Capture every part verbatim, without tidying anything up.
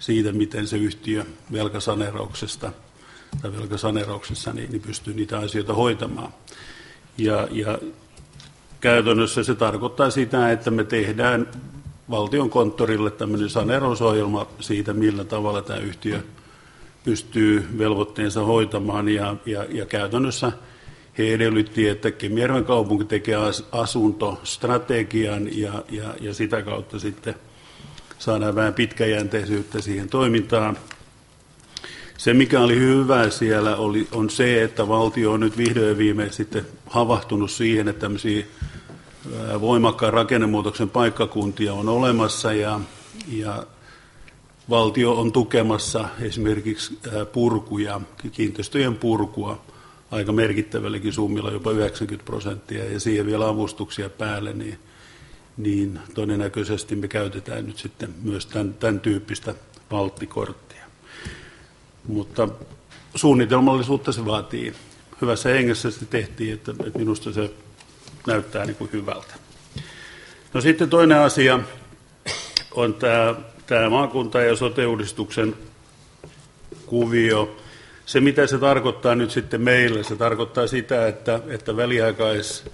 siitä, miten se yhtiö velkasaneerauksesta tai velkasaneerauksessa niin, niin pystyy niitä asioita hoitamaan. Ja, ja käytännössä se tarkoittaa sitä, että me tehdään Valtiokonttorille tämmöinen saneerausohjelma siitä, millä tavalla tämä yhtiö pystyy velvoitteensa hoitamaan. Ja, ja, ja käytännössä he edellytti, että Kemijärven kaupunki tekee asuntostrategian ja, ja, ja sitä kautta sitten saadaan vähän pitkäjänteisyyttä siihen toimintaan. Se, mikä oli hyvä siellä, oli, on se, että valtio on nyt vihdoin ja viimein sitten havahtunut siihen, että tämmöisiä voimakkaan rakennemuutoksen paikkakuntia on olemassa ja, ja valtio on tukemassa esimerkiksi purkuja, kiinteistöjen purkua aika merkittävälläkin summilla, jopa yhdeksänkymmentä prosenttia, ja siihen vielä avustuksia päälle, niin, niin todennäköisesti me käytetään nyt sitten myös tämän, tämän tyyppistä valttikorttia. Mutta suunnitelmallisuutta se vaatii. Hyvässä hengessä se tehtiin, että, että minusta se näyttää niin kuin hyvältä. No sitten toinen asia on tämä, tämä maakunta- ja sote-uudistuksen kuvio. Se, mitä se tarkoittaa nyt sitten meille, se tarkoittaa sitä, että, että väliaikais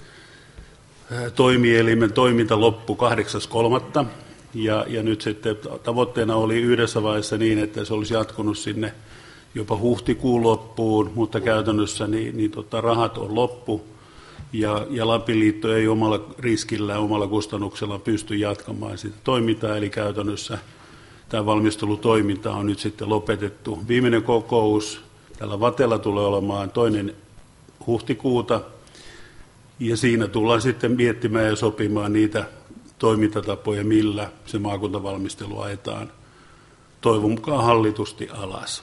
toimielimen toiminta loppui kahdeksas kolmatta ja, ja nyt sitten tavoitteena oli yhdessä vaiheessa niin, että se olisi jatkunut sinne jopa huhtikuun loppuun, mutta käytännössä niin, niin tota, rahat on loppu ja, ja Lapin liitto ei omalla riskillään, omalla kustannuksella pysty jatkamaan sitä toimintaa, eli käytännössä tämä valmistelutoiminta on nyt sitten lopetettu. Viimeinen kokous tällä Vatella tulee olemaan toinen huhtikuuta, ja siinä tullaan sitten miettimään ja sopimaan niitä toimintatapoja, millä se maakuntavalmistelu ajetaan toivon mukaan hallitusti alas.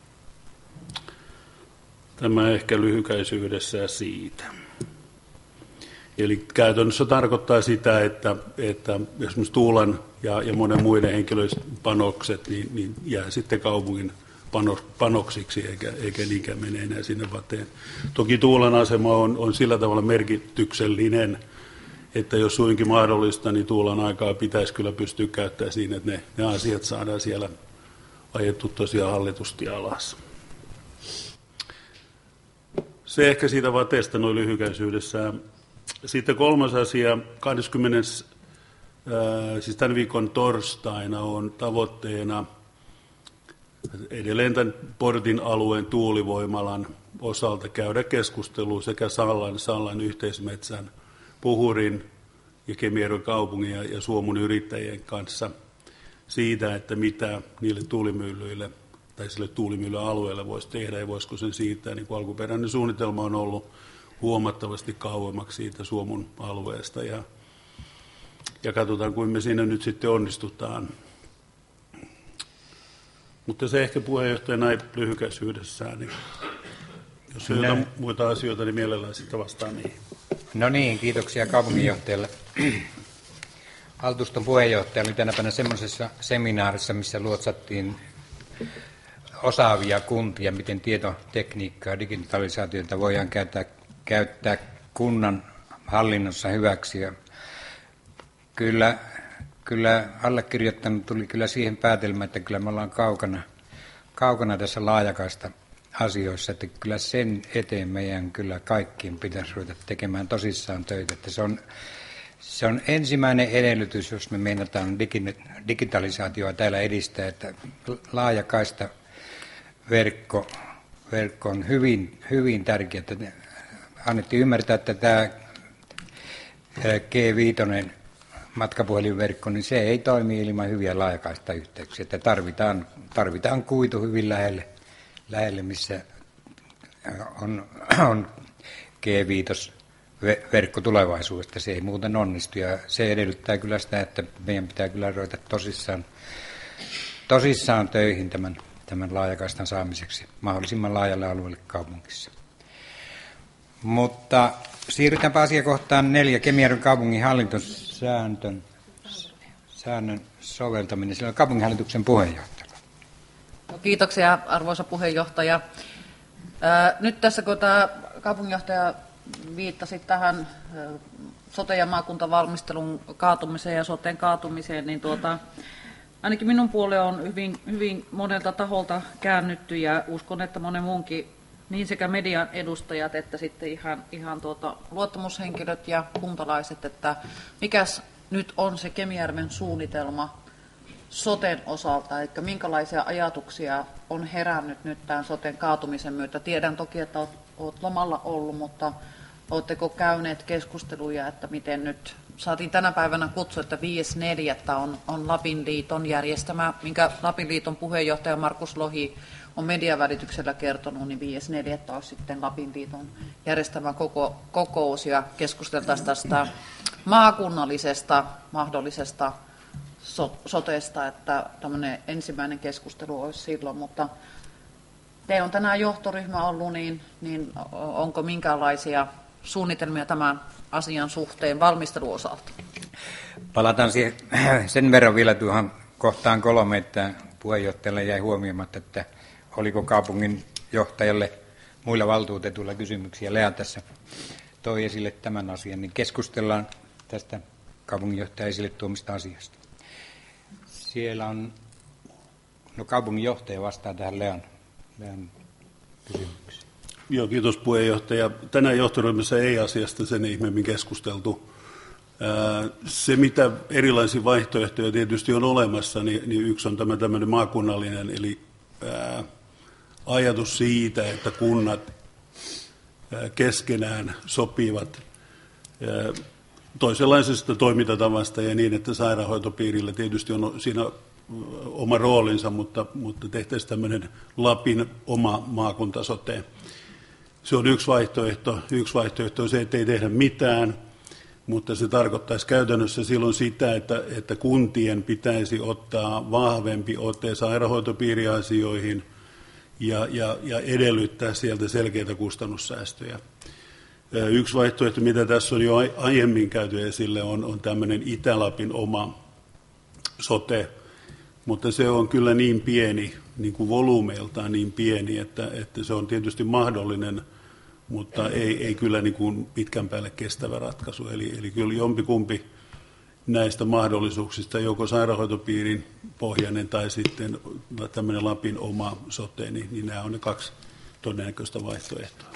Tämä ehkä lyhykäisyydessään siitä. Eli käytännössä tarkoittaa sitä, että, että esimerkiksi Tuulan ja, ja monen muiden henkilöiden panokset niin, niin jää sitten kaupungin panoksiksi, eikä, eikä niinkään mene enää sinne Vateen. Toki Tuulan asema on, on sillä tavalla merkityksellinen, että jos suinkin mahdollista, niin Tuulan aikaa pitäisi kyllä pystyä käyttämään siinä, että ne, ne asiat saadaan siellä ajettu tosiaan hallitusti alas. Se ehkä siitä Vateesta noin lyhykäisyydessään. Sitten kolmas asia, kahdeskymmenes siis tämän viikon torstaina on tavoitteena edelleen tämän Portin alueen tuulivoimalan osalta käydä keskustelua sekä Sallan, Sallan yhteismetsän, Puhurin ja Kemijärven kaupungin ja, ja Suomun yrittäjien kanssa siitä, että mitä niille tuulimyllyille tai sille tuulimyllyalueelle voisi tehdä ja voisiko sen siirtää, niin kuin alkuperäinen suunnitelma on ollut huomattavasti kauemmaksi siitä Suomun alueesta ja, ja katsotaan, kuin me siinä nyt sitten onnistutaan. Mutta se ehkä puheenjohtaja näin lyhykäisyydessään, niin jos on jotain muita asioita, niin mielellään sitten vastaan niihin. No niin, kiitoksia kaupunginjohtajalle. Valtuuston puheenjohtaja oli tänä päivänä semmoisessa seminaarissa, missä luotsattiin osaavia kuntia, miten tietotekniikkaa ja digitalisaatiota voidaan käyttää, käyttää kunnan hallinnossa hyväksi. Ja kyllä, kyllä allekirjoittanut tuli kyllä siihen päätelmään, että kyllä me ollaan kaukana, kaukana tässä laajakaista asioissa, että kyllä sen eteen meidän kyllä kaikkien pitäisi ruveta tekemään tosissaan töitä. Että se on, se on ensimmäinen edellytys, jos me meinataan digitalisaatioa täällä edistää, että laajakaista verkko, verkko on hyvin, hyvin tärkeä. Että annettiin ymmärtää, että tämä G viisi matkapuhelinverkko, niin se ei toimi ilman hyviä laajakaista yhteyksiä. Että tarvitaan, tarvitaan kuitu hyvin lähelle, lähelle missä on, on G viisi verkko tulevaisuudesta. Se ei muuten onnistu ja se edellyttää kyllä sitä, että meidän pitää kyllä ruveta tosissaan, tosissaan töihin tämän, tämän laajakaistan saamiseksi mahdollisimman laajalle alueelle kaupungissa. Mutta siirrytäänpä asiakohtaan neljä. Kemijärven kaupungin hallintosäännön säännön soveltaminen. Siellä on kaupunginhallituksen puheenjohtaja. No, kiitoksia arvoisa puheenjohtaja. Ää, nyt tässä kun tämä kaupunginjohtaja viittasi tähän sote- ja maakuntavalmistelun kaatumiseen ja soten kaatumiseen, niin tuota, ainakin minun puoleen on hyvin, hyvin monelta taholta käännytty ja uskon, että monen muunkin, niin sekä median edustajat että sitten ihan, ihan tuota, luottamushenkilöt ja kuntalaiset, että mikäs nyt on se Kemijärven suunnitelma soten osalta, eli minkälaisia ajatuksia on herännyt nyt tämän soten kaatumisen myötä. Tiedän toki, että olet, olet lomalla ollut, mutta oletteko käyneet keskusteluja, että miten nyt saatiin tänä päivänä kutsu, että viides neljättä on, on Lapin liiton järjestämä, minkä Lapin liiton puheenjohtaja Markus Lohi on median välityksellä kertonut, niin viides neljättä olisi sitten Lapin liiton järjestämä koko, kokous ja keskusteltaisiin tästä maakunnallisesta mahdollisesta so, sotesta, että tämmöinen ensimmäinen keskustelu olisi silloin, mutta teillä on tänään johtoryhmä ollut, niin, niin onko minkälaisia suunnitelmia tämän asian suhteen valmisteluosalta? Palataan siihen, sen verran vielä tuohon kohtaan kolme, että puheenjohtajalle jäi huomioimatta, että oliko kaupungin johtajalle muilla valtuutetuilla kysymyksiä. Lea tässä toi esille tämän asian, niin keskustellaan tästä kaupunginjohtajan esille tuomista asiasta. Siellä on, no kaupunginjohtaja vastaa tähän Lean, Lean kysymykseen. Joo, kiitos puheenjohtaja. Tänään johtoryhmässä ei asiasta sen ihmeemmin keskusteltu. Se, mitä erilaisia vaihtoehtoja tietysti on olemassa, niin, niin yksi on tämä tämmöinen maakunnallinen, eli ää, ajatus siitä, että kunnat ää, keskenään sopivat ää, toisenlaisesta toimintatavasta ja niin, että sairaanhoitopiirillä tietysti on siinä oma roolinsa, mutta, mutta tehtäisiin tämmöinen Lapin oma maakuntasote. Se on yksi vaihtoehto. Yksi vaihtoehto on se, että ei tehdä mitään, mutta se tarkoittaisi käytännössä silloin sitä, että, että kuntien pitäisi ottaa vahvempi ote sairaanhoitopiiriasioihin ja, ja, ja edellyttää sieltä selkeitä kustannussäästöjä. Yksi vaihtoehto, mitä tässä on jo aiemmin käyty esille, on, on tämmöinen Itä-Lapin oma sote, mutta se on kyllä niin pieni, niin kuin volyymeiltaan niin pieni, että, että se on tietysti mahdollinen, mutta ei, ei kyllä niin kuin pitkän päälle kestävä ratkaisu. Eli, eli kyllä jompikumpi näistä mahdollisuuksista, joko sairaanhoitopiirin pohjainen tai sitten tämmöinen Lapin oma sote, niin, niin nämä on ne kaksi todennäköistä vaihtoehtoa.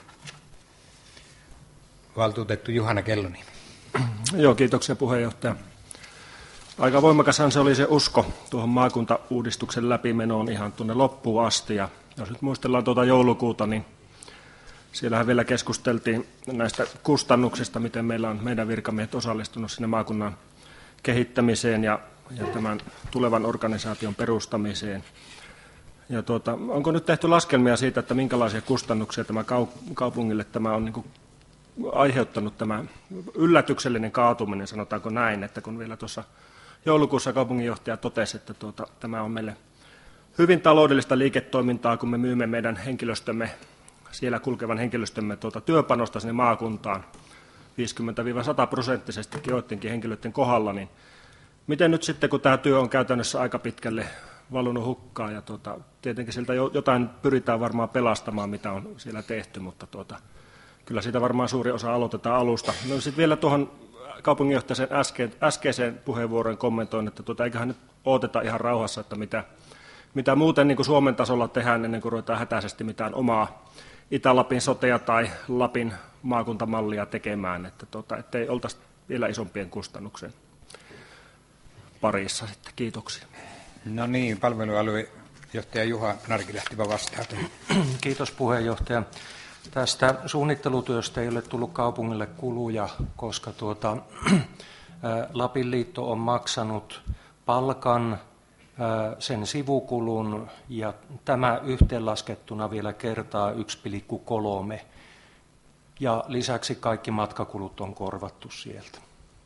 Valtuutettu Juhana Kelloni. Joo, kiitoksia puheenjohtaja. Aika voimakashan se oli se usko tuohon maakuntauudistuksen läpimenoon ihan tuonne loppuun asti. Ja jos nyt muistellaan tuota joulukuuta, niin siellähän vielä keskusteltiin näistä kustannuksista, miten meillä on meidän virkamiehet osallistunut sinne maakunnan kehittämiseen ja, ja tämän tulevan organisaation perustamiseen. Ja tuota, onko nyt tehty laskelmia siitä, että minkälaisia kustannuksia tämä kaupungille tämä on niin kuin aiheuttanut tämä yllätyksellinen kaatuminen, sanotaanko näin, että kun vielä tuossa joulukuussa kaupunginjohtaja totesi, että tuota, tämä on meille hyvin taloudellista liiketoimintaa, kun me myymme meidän henkilöstömme, siellä kulkevan henkilöstömme tuota, työpanosta sinne maakuntaan viisikymmentä sata prosenttisesti joidenkin henkilöiden kohdalla, niin miten nyt sitten, kun tämä työ on käytännössä aika pitkälle valunut hukkaan, ja tuota, tietenkin siltä jotain pyritään varmaan pelastamaan, mitä on siellä tehty, mutta tuota, kyllä siitä varmaan suuri osa aloitetaan alusta. No sitten vielä tuohon kaupunginjohtajan äskeiseen, äskeiseen puheenvuoroon kommentoin, että tuota, eiköhän nyt odoteta ihan rauhassa, että mitä, mitä muuten niin kuin Suomen tasolla tehdään ennen kuin ruvetaan hätäisesti mitään omaa Itä-Lapin sotea tai Lapin maakuntamallia tekemään, että tuota, ettei oltaisi vielä isompien kustannuksen parissa sitten. Kiitoksia. No niin, palvelualuejohtaja Juha Narkilahti vastaa. Kiitos puheenjohtaja. Tästä suunnittelutyöstä ei ole tullut kaupungille kuluja, koska tuota, Lapin liitto on maksanut palkan, sen sivukulun ja tämä yhteenlaskettuna vielä kertaa yksi pilkku kolme. Ja lisäksi kaikki matkakulut on korvattu sieltä.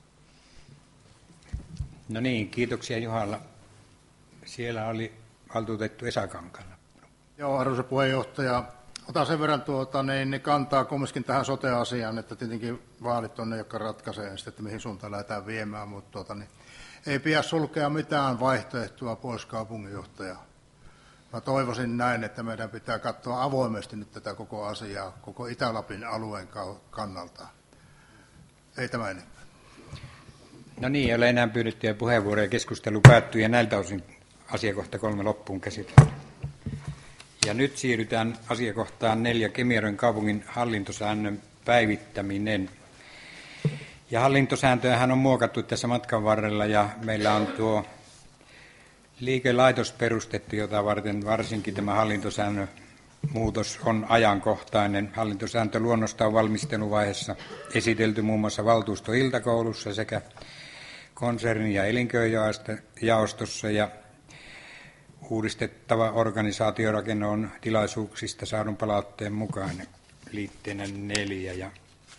No niin, kiitoksia Juhalla. Siellä oli valtuutettu Esa Kankala. Joo, arvoisa puheenjohtaja. Otan sen verran tuota, niin kantaa kumminkin tähän sote-asiaan, että tietenkin vaalit on ne, jotka ratkaisee sitten, että mihin suuntaan lähdetään viemään, mutta tuota, niin, ei pidä sulkea mitään vaihtoehtoa pois kaupunginjohtajaa. Mä toivoisin näin, että meidän pitää katsoa avoimesti nyt tätä koko asiaa, koko Itä-Lapin alueen kannalta. Ei tämä enempää. No niin, ei ole enää pyydettyjä puheenvuoroja. Keskustelu päättyy ja näiltä osin asiakohta kolme loppuun käsitelty. Ja nyt siirrytään asiakohtaan neljä, Kemijärven kaupungin hallintosäännön päivittäminen. Ja hallintosääntöähän on muokattu tässä matkan varrella ja meillä on tuo liikelaitos perustettu, jota varten varsinkin tämä hallintosäännön muutos on ajankohtainen. Hallintosääntöluonnosta on valmisteluvaiheessa esitelty muun muassa valtuustoiltakoulussa sekä konserni- ja elinkeinojaostossa ja uudistettava organisaatiorakenne on tilaisuuksista saadun palautteen mukainen liitteenä neljä ja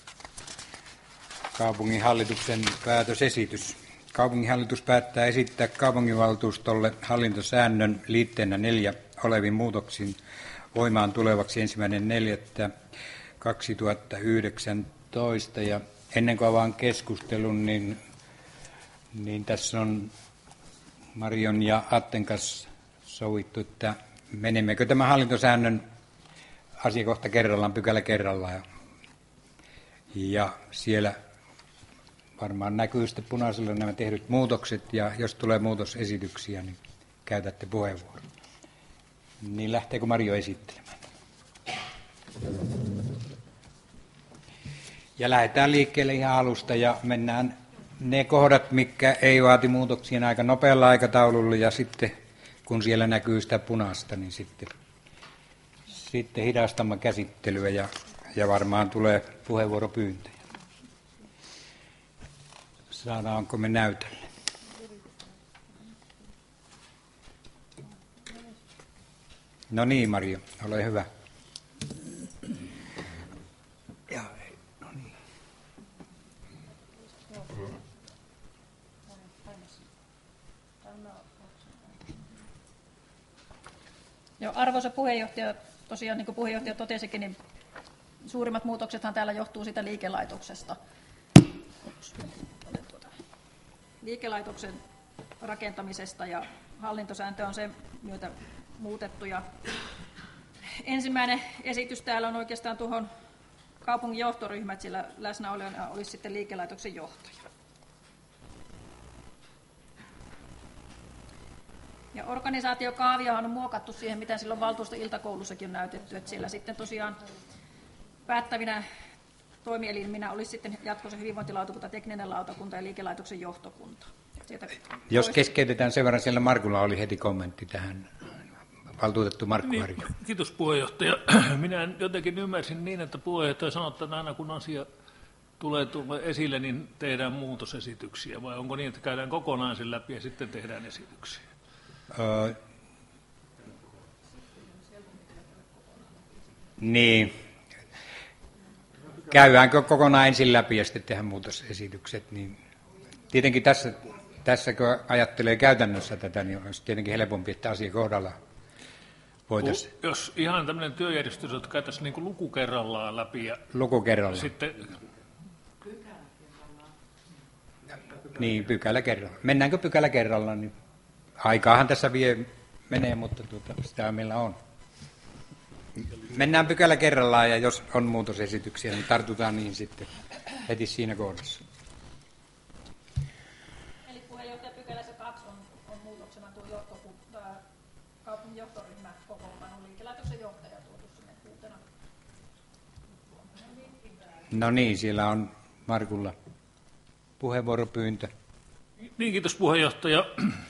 kaupunginhallituksen päätösesitys. Kaupunginhallitus päättää esittää kaupunginvaltuustolle hallintosäännön liitteenä neljä olevin muutoksin voimaan tulevaksi ensimmäinen neljättä kaksituhattayhdeksäntoista. Ja ennen kuin avaan keskustelun, niin, niin tässä on Marion ja Atten kanssa sovittu, että menemmekö tämän hallintosäännön asiakohta kerrallaan, pykälä kerrallaan. Ja, ja siellä varmaan näkyy sitten punaisella nämä tehdyt muutokset, ja jos tulee muutosesityksiä, niin käytätte puheenvuoron. Niin lähteekö Mario esittelemään? Ja lähdetään liikkeelle ihan alusta, ja mennään ne kohdat, mitkä ei vaati muutoksia aika nopealla aikataululla, ja sitten kun siellä näkyy sitä punaista, niin sitten, sitten hidastamme käsittelyä, ja, ja varmaan tulee puheenvuoropyyntöjä. Saadaanko me näytölle? No niin, Mario, ole hyvä. Ja, no niin. Joo, arvoisa puheenjohtaja, tosiaan niin kuin puheenjohtaja totesikin, niin suurimmat muutoksethan täällä johtuu siitä liikelaitoksesta. Liikelaitoksen rakentamisesta ja hallintosääntö on sen myötä muutettu. Ja ensimmäinen esitys täällä on oikeastaan tuohon kaupungin johtoryhmät, sillä läsnäolijana olisi sitten liikelaitoksen johtaja. Ja organisaatiokaaviohan on muokattu siihen, mitä silloin valtuustoiltakoulussakin on näytetty, että siellä sitten tosiaan päättävinä toimieliminä olisi sitten jatkossa hyvinvointilautakunta, tekninen lautakunta ja liikelaitoksen johtokunta. Sieltä Jos keskeytetään sen verran, siellä Markulla oli heti kommentti tähän. Valtuutettu Markku niin, Harju. Kiitos puheenjohtaja. Minä jotenkin ymmärsin niin, että puheenjohtaja sanoi, että aina kun asia tulee, tulee esille, niin tehdään muutosesityksiä. Vai onko niin, että käydään kokonaan sen läpi ja sitten tehdään esityksiä? Öö, niin. Käydäänkö kokonaan ensin läpi ja sitten tehdään muutosesitykset? Niin tietenkin tässä, tässä kun ajattelee käytännössä tätä, niin olisi tietenkin helpompi, että asia kohdalla voitaisiin. Jos ihan tämmöinen työjärjestys, että käytäisiin niin kuin luku kerrallaan läpi ja luku kerrallaan. Sitten niin, pykälä kerrallaan. Mennäänkö pykälä kerrallaan, niin aikaahan tässä vie menee, mutta tuota, sitä meillä on. Mennään pykälä kerrallaan ja jos on muutosesityksiä, niin tartutaan niihin sitten heti siinä kohdassa. Eli puheenjohtaja pykälässä kaksi on, on muutoksena tuo johtokunta, kaupungin johtoryhmä kokoonpanon liikelaitoksen johtaja tuotu sinne uutena. No niin, siellä on Markulla puheenvuoropyyntö. Niin, kiitos puheenjohtaja.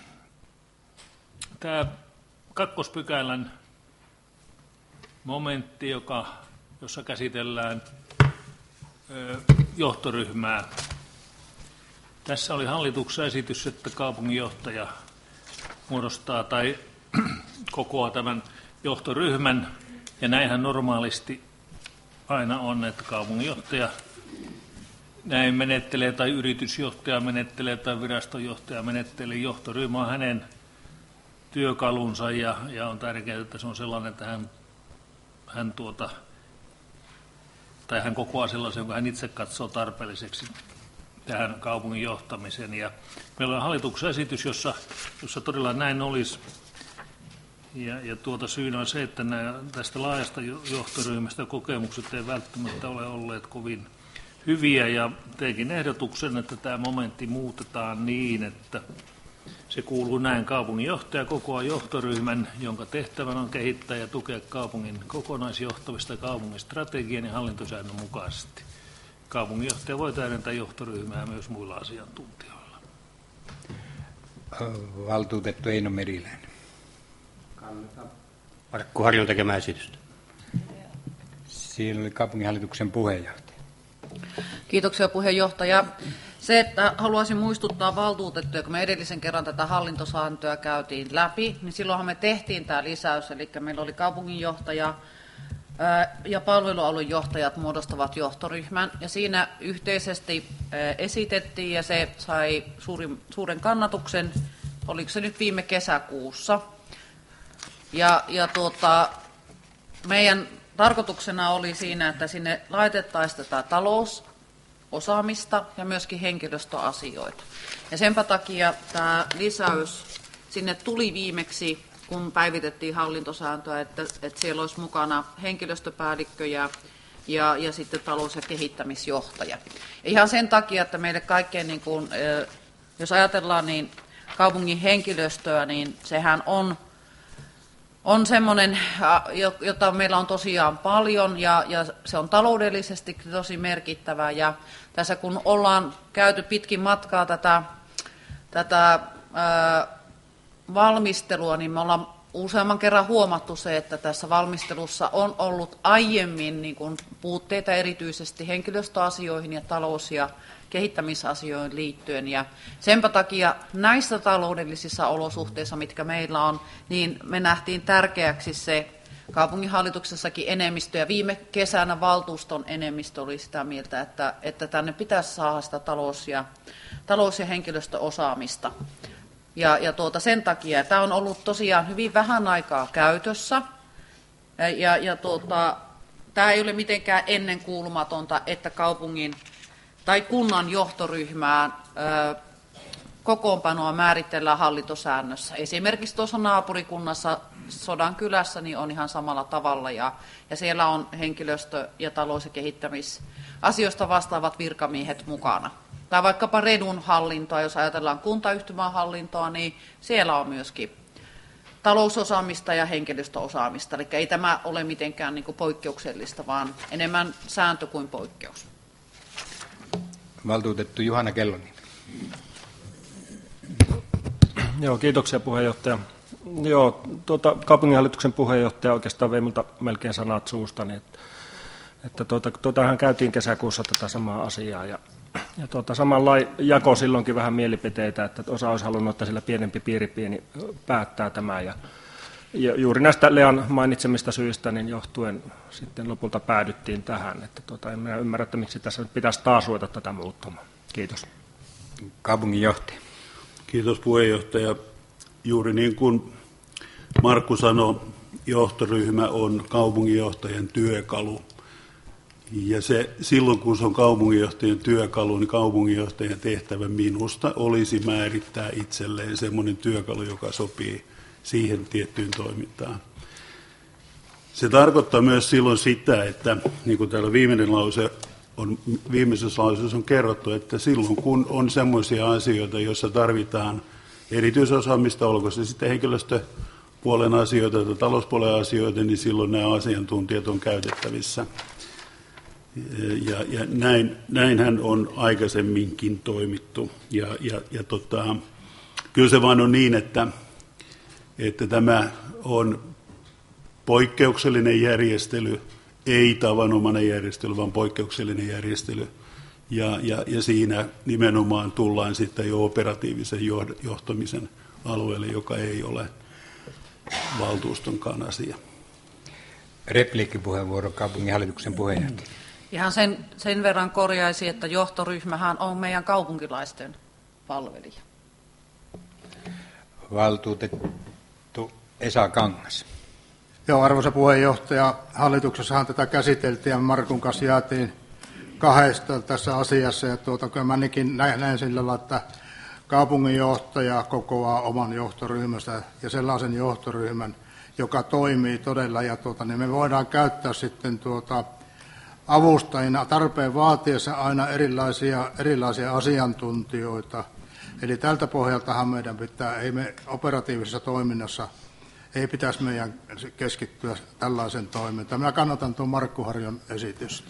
Tämä kakkospykälän momentti, joka, jossa käsitellään ö, johtoryhmää. Tässä oli hallituksen esitys, että kaupunginjohtaja muodostaa tai kokoaa tämän johtoryhmän, ja näinhän normaalisti aina on, että kaupunginjohtaja näin menettelee, tai yritysjohtaja menettelee, tai virastonjohtaja menettelee. Johtoryhmä on hänen työkalunsa, ja, ja on tärkeää, että se on sellainen, että hän Hän, tuota, tai hän kokoaa sellaisen, jonka hän itse katsoo tarpeelliseksi tähän kaupungin johtamiseen. Ja meillä on hallituksen esitys, jossa, jossa todella näin olisi. Ja, ja tuota syynä on se, että nämä, tästä laajasta johtoryhmästä kokemukset ei välttämättä ole olleet kovin hyviä. Ja teikin ehdotuksen, että tämä momentti muutetaan niin, että Se kuuluu näin: kaupunginjohtaja kokoaa johtoryhmän, jonka tehtävänä on kehittää ja tukea kaupungin kokonaisjohtavista kaupungin strategian ja hallintosäännön mukaisesti. Kaupunginjohtaja voi täydentää johtoryhmää myös muilla asiantuntijoilla. Valtuutettu Eino Meriläinen. Kannatan Markku Harjun tekemää esitystä. Siinä oli kaupunginhallituksen puheenjohtaja. Kiitoksia puheenjohtaja. Se, että haluaisin muistuttaa valtuutettuja, kun me edellisen kerran tätä hallintosääntöä käytiin läpi, niin silloinhan me tehtiin tämä lisäys, eli meillä oli kaupunginjohtaja ja palvelualuejohtajat muodostavat johtoryhmän, ja siinä yhteisesti esitettiin, ja se sai suurin, suuren kannatuksen, oliko se nyt viime kesäkuussa. Ja, ja tuota, meidän tarkoituksena oli siinä, että sinne laitettaisiin tätä talousosaamista ja myöskin henkilöstöasioita. Ja senpä takia tämä lisäys sinne tuli viimeksi, kun päivitettiin hallintosääntöä, että, että siellä olisi mukana henkilöstöpäällikkö ja, ja, ja sitten talous- ja kehittämisjohtaja. Ihan sen takia, että meille kaikkein, niin kuin, jos ajatellaan niin kaupungin henkilöstöä, niin sehän on on semmoinen, jota meillä on tosiaan paljon, ja, ja se on taloudellisesti tosi merkittävä. Ja tässä kun ollaan käyty pitkin matkaa tätä, tätä ää, valmistelua, niin me ollaan useamman kerran huomattu se, että tässä valmistelussa on ollut aiemmin niin kuin puutteita erityisesti henkilöstöasioihin ja talous- ja kehittämisasioihin liittyen. Ja senpä takia näissä taloudellisissa olosuhteissa, mitkä meillä on, niin me nähtiin tärkeäksi se kaupunginhallituksessakin enemmistö, ja viime kesänä valtuuston enemmistö oli sitä mieltä, että, että tänne pitäisi saada sitä talous- ja, talous- ja henkilöstöosaamista. Ja, ja tuota sen takia, tämä on ollut tosiaan hyvin vähän aikaa käytössä, ja, ja tuota, tämä ei ole mitenkään ennenkuulumatonta, että kaupungin tai kunnan johtoryhmään ö, kokoonpanoa määritellään hallintosäännössä. Esimerkiksi tuossa naapurikunnassa Sodankylässä niin on ihan samalla tavalla, ja, ja siellä on henkilöstö- ja talous- ja kehittämisasioista vastaavat virkamiehet mukana. Tai vaikkapa Redun hallintoa, jos ajatellaan kuntayhtymän hallintoa, niin siellä on myöskin talousosaamista ja henkilöstöosaamista. Eli ei tämä ole mitenkään niin kuin poikkeuksellista, vaan enemmän sääntö kuin poikkeus. Valtuutettu Juhana Kelloni. Joo, kiitoksia puheenjohtaja. Joo, tuota, kaupunginhallituksen puheenjohtaja oikeastaan vei minulta melkein sanat suustani, että, että tuota, tuotahan käytiin kesäkuussa tätä samaa asiaa, ja, ja tuota, samanlainen jako silloinkin vähän mielipiteitä, että osa olisi halunnut, että sillä pienempi piiripieni päättää tämä, ja, ja juuri näistä Lean mainitsemista syistä niin johtuen sitten lopulta päädyttiin tähän, että tuota, en minä ymmärrä, että miksi tässä nyt pitäisi taas ruveta tätä muuttamaan. Kiitos. Kaupunginjohtaja. Kiitos puheenjohtaja. Juuri niin kuin Markku sanoi, johtoryhmä on kaupunginjohtajan työkalu. Ja se, silloin kun se on kaupunginjohtajan työkalu, niin kaupunginjohtajan tehtävä minusta olisi määrittää itselleen semmoinen työkalu, joka sopii siihen tiettyyn toimintaan. Se tarkoittaa myös silloin sitä, että niin kuin täällä viimeinen lause on, viimeisessä lauseessa on kerrottu, että silloin kun on semmoisia asioita, joissa tarvitaan erityisosaamista, olko se sitten henkilöstöpuolen asioita tai talouspuolen asioita, niin silloin nämä asiantuntijat on käytettävissä. Ja, ja näin, näinhän on aikaisemminkin toimittu. Ja, ja, ja tota, kyllä se vaan on niin, että, että tämä on poikkeuksellinen järjestely, ei tavanomainen järjestely, vaan poikkeuksellinen järjestely. Ja, ja, ja siinä nimenomaan tullaan sitten jo operatiivisen johtamisen alueelle, joka ei ole valtuustonkaan asia. Repliikkipuheenvuoro kaupunginhallituksen puheenjohtaja. Ihan sen, sen verran korjaisi, että johtoryhmähän on meidän kaupunkilaisten palvelija. Valtuutettu Esa Kangas. Joo, arvoisa puheenjohtaja, hallituksessahan tätä käsiteltiin ja Markun kanssa jäätiin kahdesta tässä asiassa. Ja tuota, kyllä mä näin, näin sillä lailla, että kaupunginjohtaja kokoaa oman johtoryhmänsä ja sellaisen johtoryhmän, joka toimii todella. Ja tuota, niin me voidaan käyttää sitten tuota, avustajina tarpeen vaatiessa aina erilaisia, erilaisia asiantuntijoita. Eli tältä pohjaltahan meidän pitää, ei me operatiivisessa toiminnassa, ei pitäisi meidän keskittyä tällaisen toimintaan. Minä kannatan tuon Markku Harjon esitystä.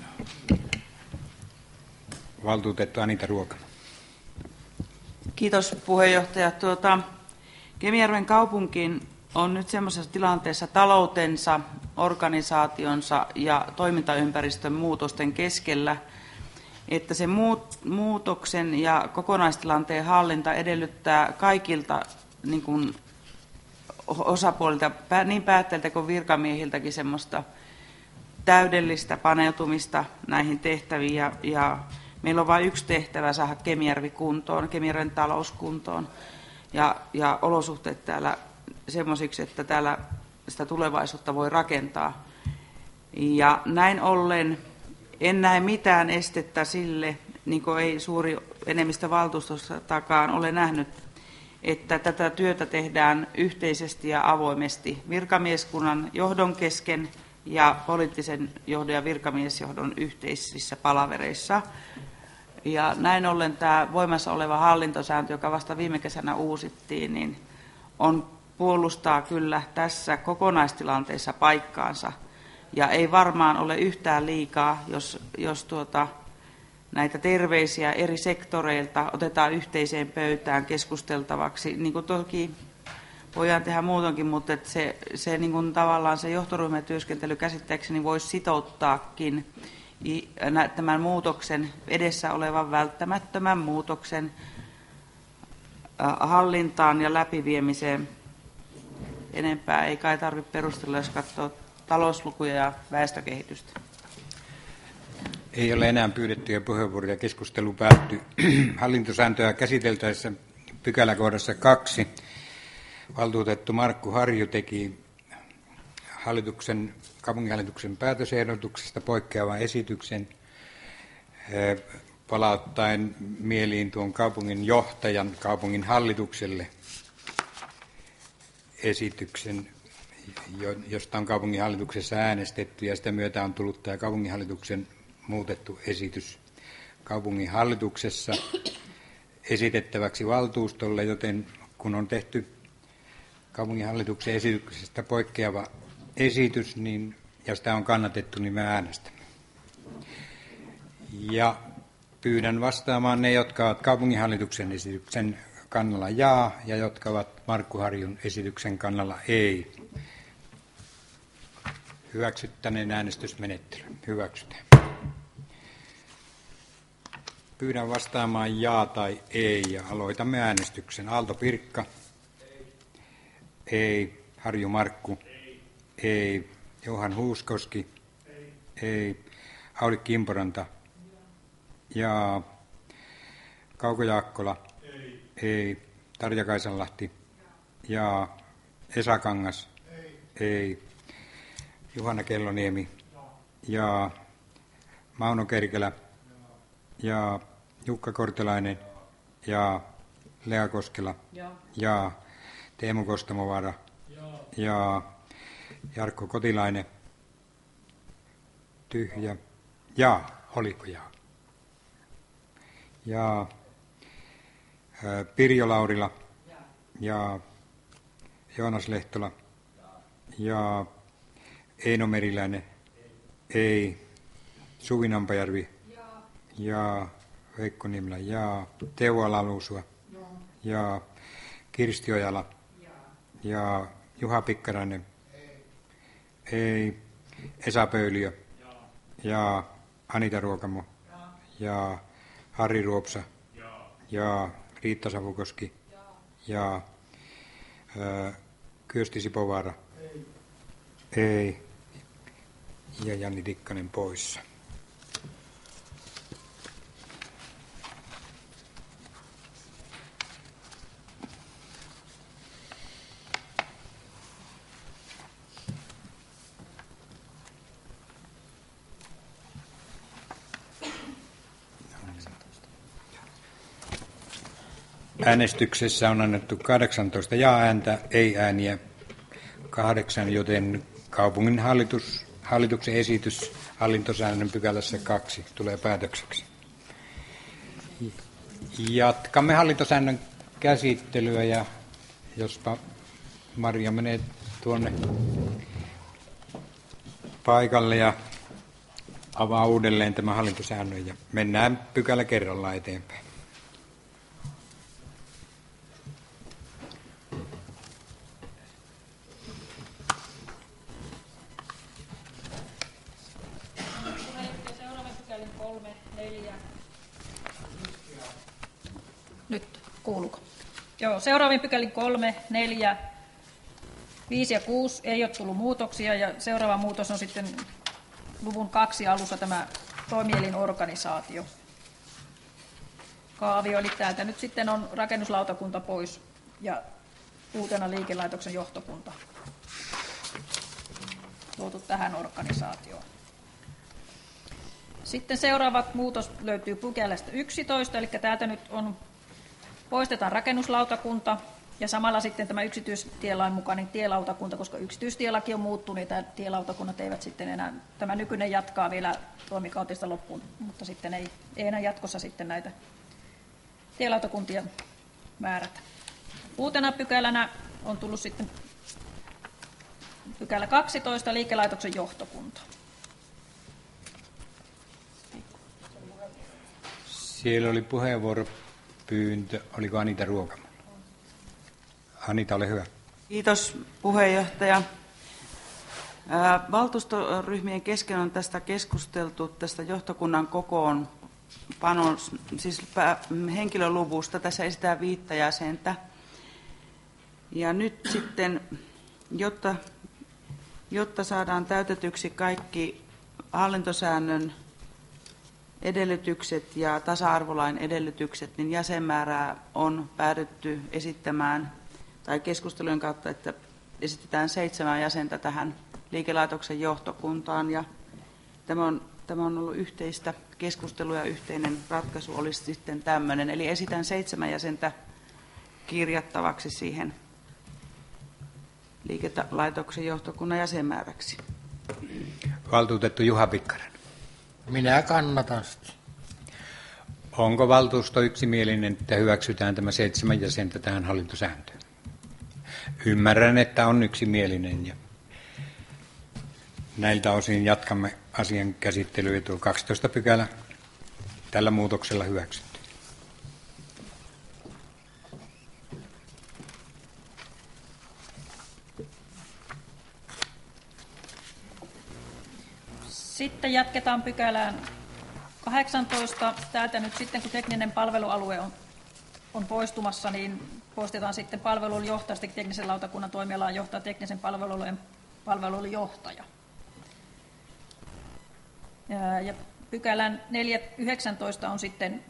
Valtuutettu Anita Ruokamo. Kiitos puheenjohtaja. Tuota, Kemijärven kaupunkiin on nyt semmoisessa tilanteessa taloutensa, organisaationsa ja toimintaympäristön muutosten keskellä, että se muutoksen ja kokonaistilanteen hallinta edellyttää kaikilta niin kuin osapuolilta, niin päättäjiltä kuin virkamiehiltäkin semmoista täydellistä paneutumista näihin tehtäviin. Ja, ja meillä on vain yksi tehtävä saada Kemijärvi kuntoon, Kemijärven talous kuntoon ja, ja olosuhteet täällä semmoisiksi, että täällä sitä tulevaisuutta voi rakentaa. Ja näin ollen en näe mitään estettä sille, niin kuin ei suuri enemmistö valtuustostakaan ole nähnyt, että tätä työtä tehdään yhteisesti ja avoimesti virkamieskunnan johdon kesken ja poliittisen johdon ja virkamiesjohdon yhteisissä palavereissa. Ja näin ollen tämä voimassa oleva hallintosääntö, joka vasta viime kesänä uusittiin, niin on puolustaa kyllä tässä kokonaistilanteessa paikkaansa. Ja ei varmaan ole yhtään liikaa, jos, jos tuota, näitä terveisiä eri sektoreilta otetaan yhteiseen pöytään keskusteltavaksi. Niin kuin toki voidaan tehdä muutenkin, mutta että se, se niin kuin tavallaan se johtoryhmätyöskentely käsittääkseni voisi sitouttaakin tämän muutoksen, edessä olevan välttämättömän muutoksen hallintaan ja läpiviemiseen. Enempää ei kai tarvitse perustella, jos katsoo talouslukuja ja väestökehitystä. Ei ole enää pyydettyjä puheenvuoroja. Keskustelu päättyy. Hallintosääntöä käsiteltäessä pykäläkohdassa kaksi valtuutettu Markku Harju teki hallituksen, kaupunginhallituksen päätösehdotuksesta poikkeavan esityksen palauttaen mieliin tuon kaupungin johtajan kaupungin hallitukselle esityksen, josta on kaupunginhallituksessa äänestetty, ja sitä myötä on tullut tämä kaupunginhallituksen muutettu esitys kaupunginhallituksessa esitettäväksi valtuustolle, joten kun on tehty kaupunginhallituksen esityksestä poikkeava esitys, niin, ja sitä on kannatettu, niin me äänestämme. Ja pyydän vastaamaan ne, jotka ovat kaupunginhallituksen esityksen kannalla jaa, ja jotka ovat Markku Harjun esityksen kannalla ei. Hyväksyttäneen äänestysmenettely. Hyväksytään. Pyydän vastaamaan jaa tai ei, ja aloitamme äänestyksen. Aalto Pirkka. Ei. Ei. Harju Markku. Ei. Ei. Johan Huuskoski. Ei. Ei. Auli Kimporanta. Ja Kauko Jaakkola. Ei. Ei. Tarja Kaisanlahti. Ja Esa Kangas. Ei. Ei. Juhana Kelloniemi. Ja Mauno Kerkelä. Ja Jukka Kortelainen. Ja Lea Koskela. Ja Teemu Kostamovaara. Ja Jarkko Kotilainen. Tyhjä. Ja oliko ja? Ja Pirjo Laurila. Ja Joonas Lehtola. Ja Eino Meriläinen. Ei. Suvi Nampajärvi. Ja Veikko Nimla. Ja Teuvo Lalusua. Ja Kirsti Ojala. Ja Juha Pikkarainen. Ei. Esa Pöyliö. Ja Anita Ruokamo. Ja Harri Ruopsa. Ja Riitta Savukoski. Ja ää, Kyösti Sipovaara. Ei. Ei. Ja Janni Tikkanen poissa. Äänestyksessä on annettu kahdeksantoista jaa-ääntä, ei-ääniä kahdeksan, joten kaupungin hallitus, hallituksen esitys hallintosäännön pykälässä kaksi tulee päätökseksi. Jatkamme hallintosäännön käsittelyä ja jospa Maria menee tuonne paikalle ja avaa uudelleen tämän hallintosäännön ja mennään pykälä kerrallaan eteenpäin. Nyt kuuluuko? Joo, seuraavin pykälin kolme, neljä, viisi ja kuusi ei ole tullut muutoksia ja seuraava muutos on sitten luvun kaksi alussa tämä toimielinorganisaatio. Kaavio, eli täältä nyt sitten on rakennuslautakunta pois ja uutena liikelaitoksen johtokunta tuotu tähän organisaatioon. Sitten seuraavat muutos löytyy pykälästä yksitoista, eli täältä nyt on, poistetaan rakennuslautakunta ja samalla sitten tämä yksityistielain mukainen tielautakunta, koska yksityistielaki on muuttunut, niin tämä tielautakunnat eivät sitten enää, tämä nykyinen jatkaa vielä toimikautista loppuun, mutta sitten ei, ei enää jatkossa sitten näitä tielautakuntia määrätä. Uutena pykälänä on tullut sitten pykälä kaksitoista, liikelaitoksen johtokunta. Siellä oli puheenvuoropyyntö. Oliko Anita Ruokamalla? Anita, ole hyvä. Kiitos puheenjohtaja. Valtuustoryhmien kesken on tästä keskusteltu, tästä johtokunnan kokoon panon, siis henkilöluvusta. Tässä esitään viittä jäsentä. Ja nyt sitten, jotta, jotta saadaan täytetyksi kaikki hallintosäännön edellytykset ja tasa-arvolain edellytykset, niin jäsenmäärää on päädytty esittämään tai keskustelujen kautta, että esitetään seitsemän jäsentä tähän liikelaitoksen johtokuntaan. Ja tämä on, tämä on ollut yhteistä keskustelua ja yhteinen ratkaisu olisi sitten tämmöinen. Eli esitän seitsemän jäsentä kirjattavaksi siihen liikelaitoksen johtokunnan jäsenmääräksi. Valtuutettu Juha Pikkanen. Minä kannatan sitä. Onko valtuusto yksimielinen, että hyväksytään tämä seitsemän jäsentä tähän hallintosääntöön? Ymmärrän, että on yksimielinen ja näiltä osin jatkamme asian käsittelyä. Tuo kaksitoista pykälä tällä muutoksella hyväksytty. Sitten jatketaan pykälään kahdeksantoista. Täältä nyt sitten, kun tekninen palvelualue on, on poistumassa, niin poistetaan sitten palvelun johtaja, sitten teknisen lautakunnan toimialaan johtaa teknisen palvelualueen palvelun johtaja. Ja, ja pykälän neljä yhdeksäntoista on sitten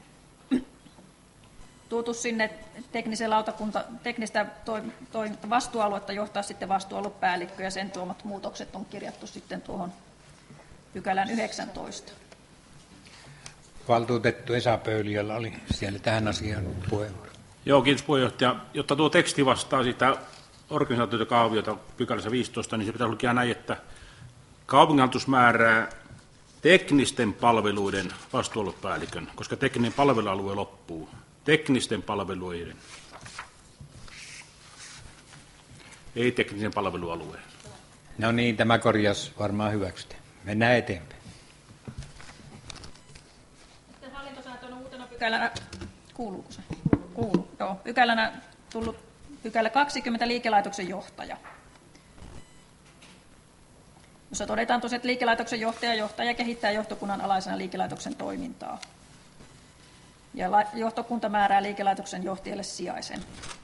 tuotu sinne teknisen lautakunta, teknistä toi, toi, vastuualuetta johtaa sitten vastuualuepäällikkö ja sen tuomat muutokset on kirjattu sitten tuohon pykälän yhdeksäntoista. Valtuutettu Esa Pöyliöllä oli siellä tähän asiaan puheenvuoro. Joo, kiitos puheenjohtaja. Jotta tuo teksti vastaa sitä organisaatiota kaaviota pykälässä viisitoista, niin se pitää lukea näin, että kaupunginhallitus määrää teknisten palveluiden vastuualuepäällikön, koska tekninen palvelualue loppuu. Teknisten palveluiden. Ei teknisen palvelualueen. No niin, tämä korjaus varmaan hyväksytään. Mennään eteenpäin. Sitten hallintosääntö on uutena pykälänä, kuuluuko se? Kuuluu, joo. Pykälänä tullut pykälä kaksikymmentä, liikelaitoksen johtaja. Jossa todetaan tosiaan, että liikelaitoksen johtaja johtaja kehittää johtokunnan alaisena liikelaitoksen toimintaa. Ja johtokunta määrää liikelaitoksen johtajalle sijaisen.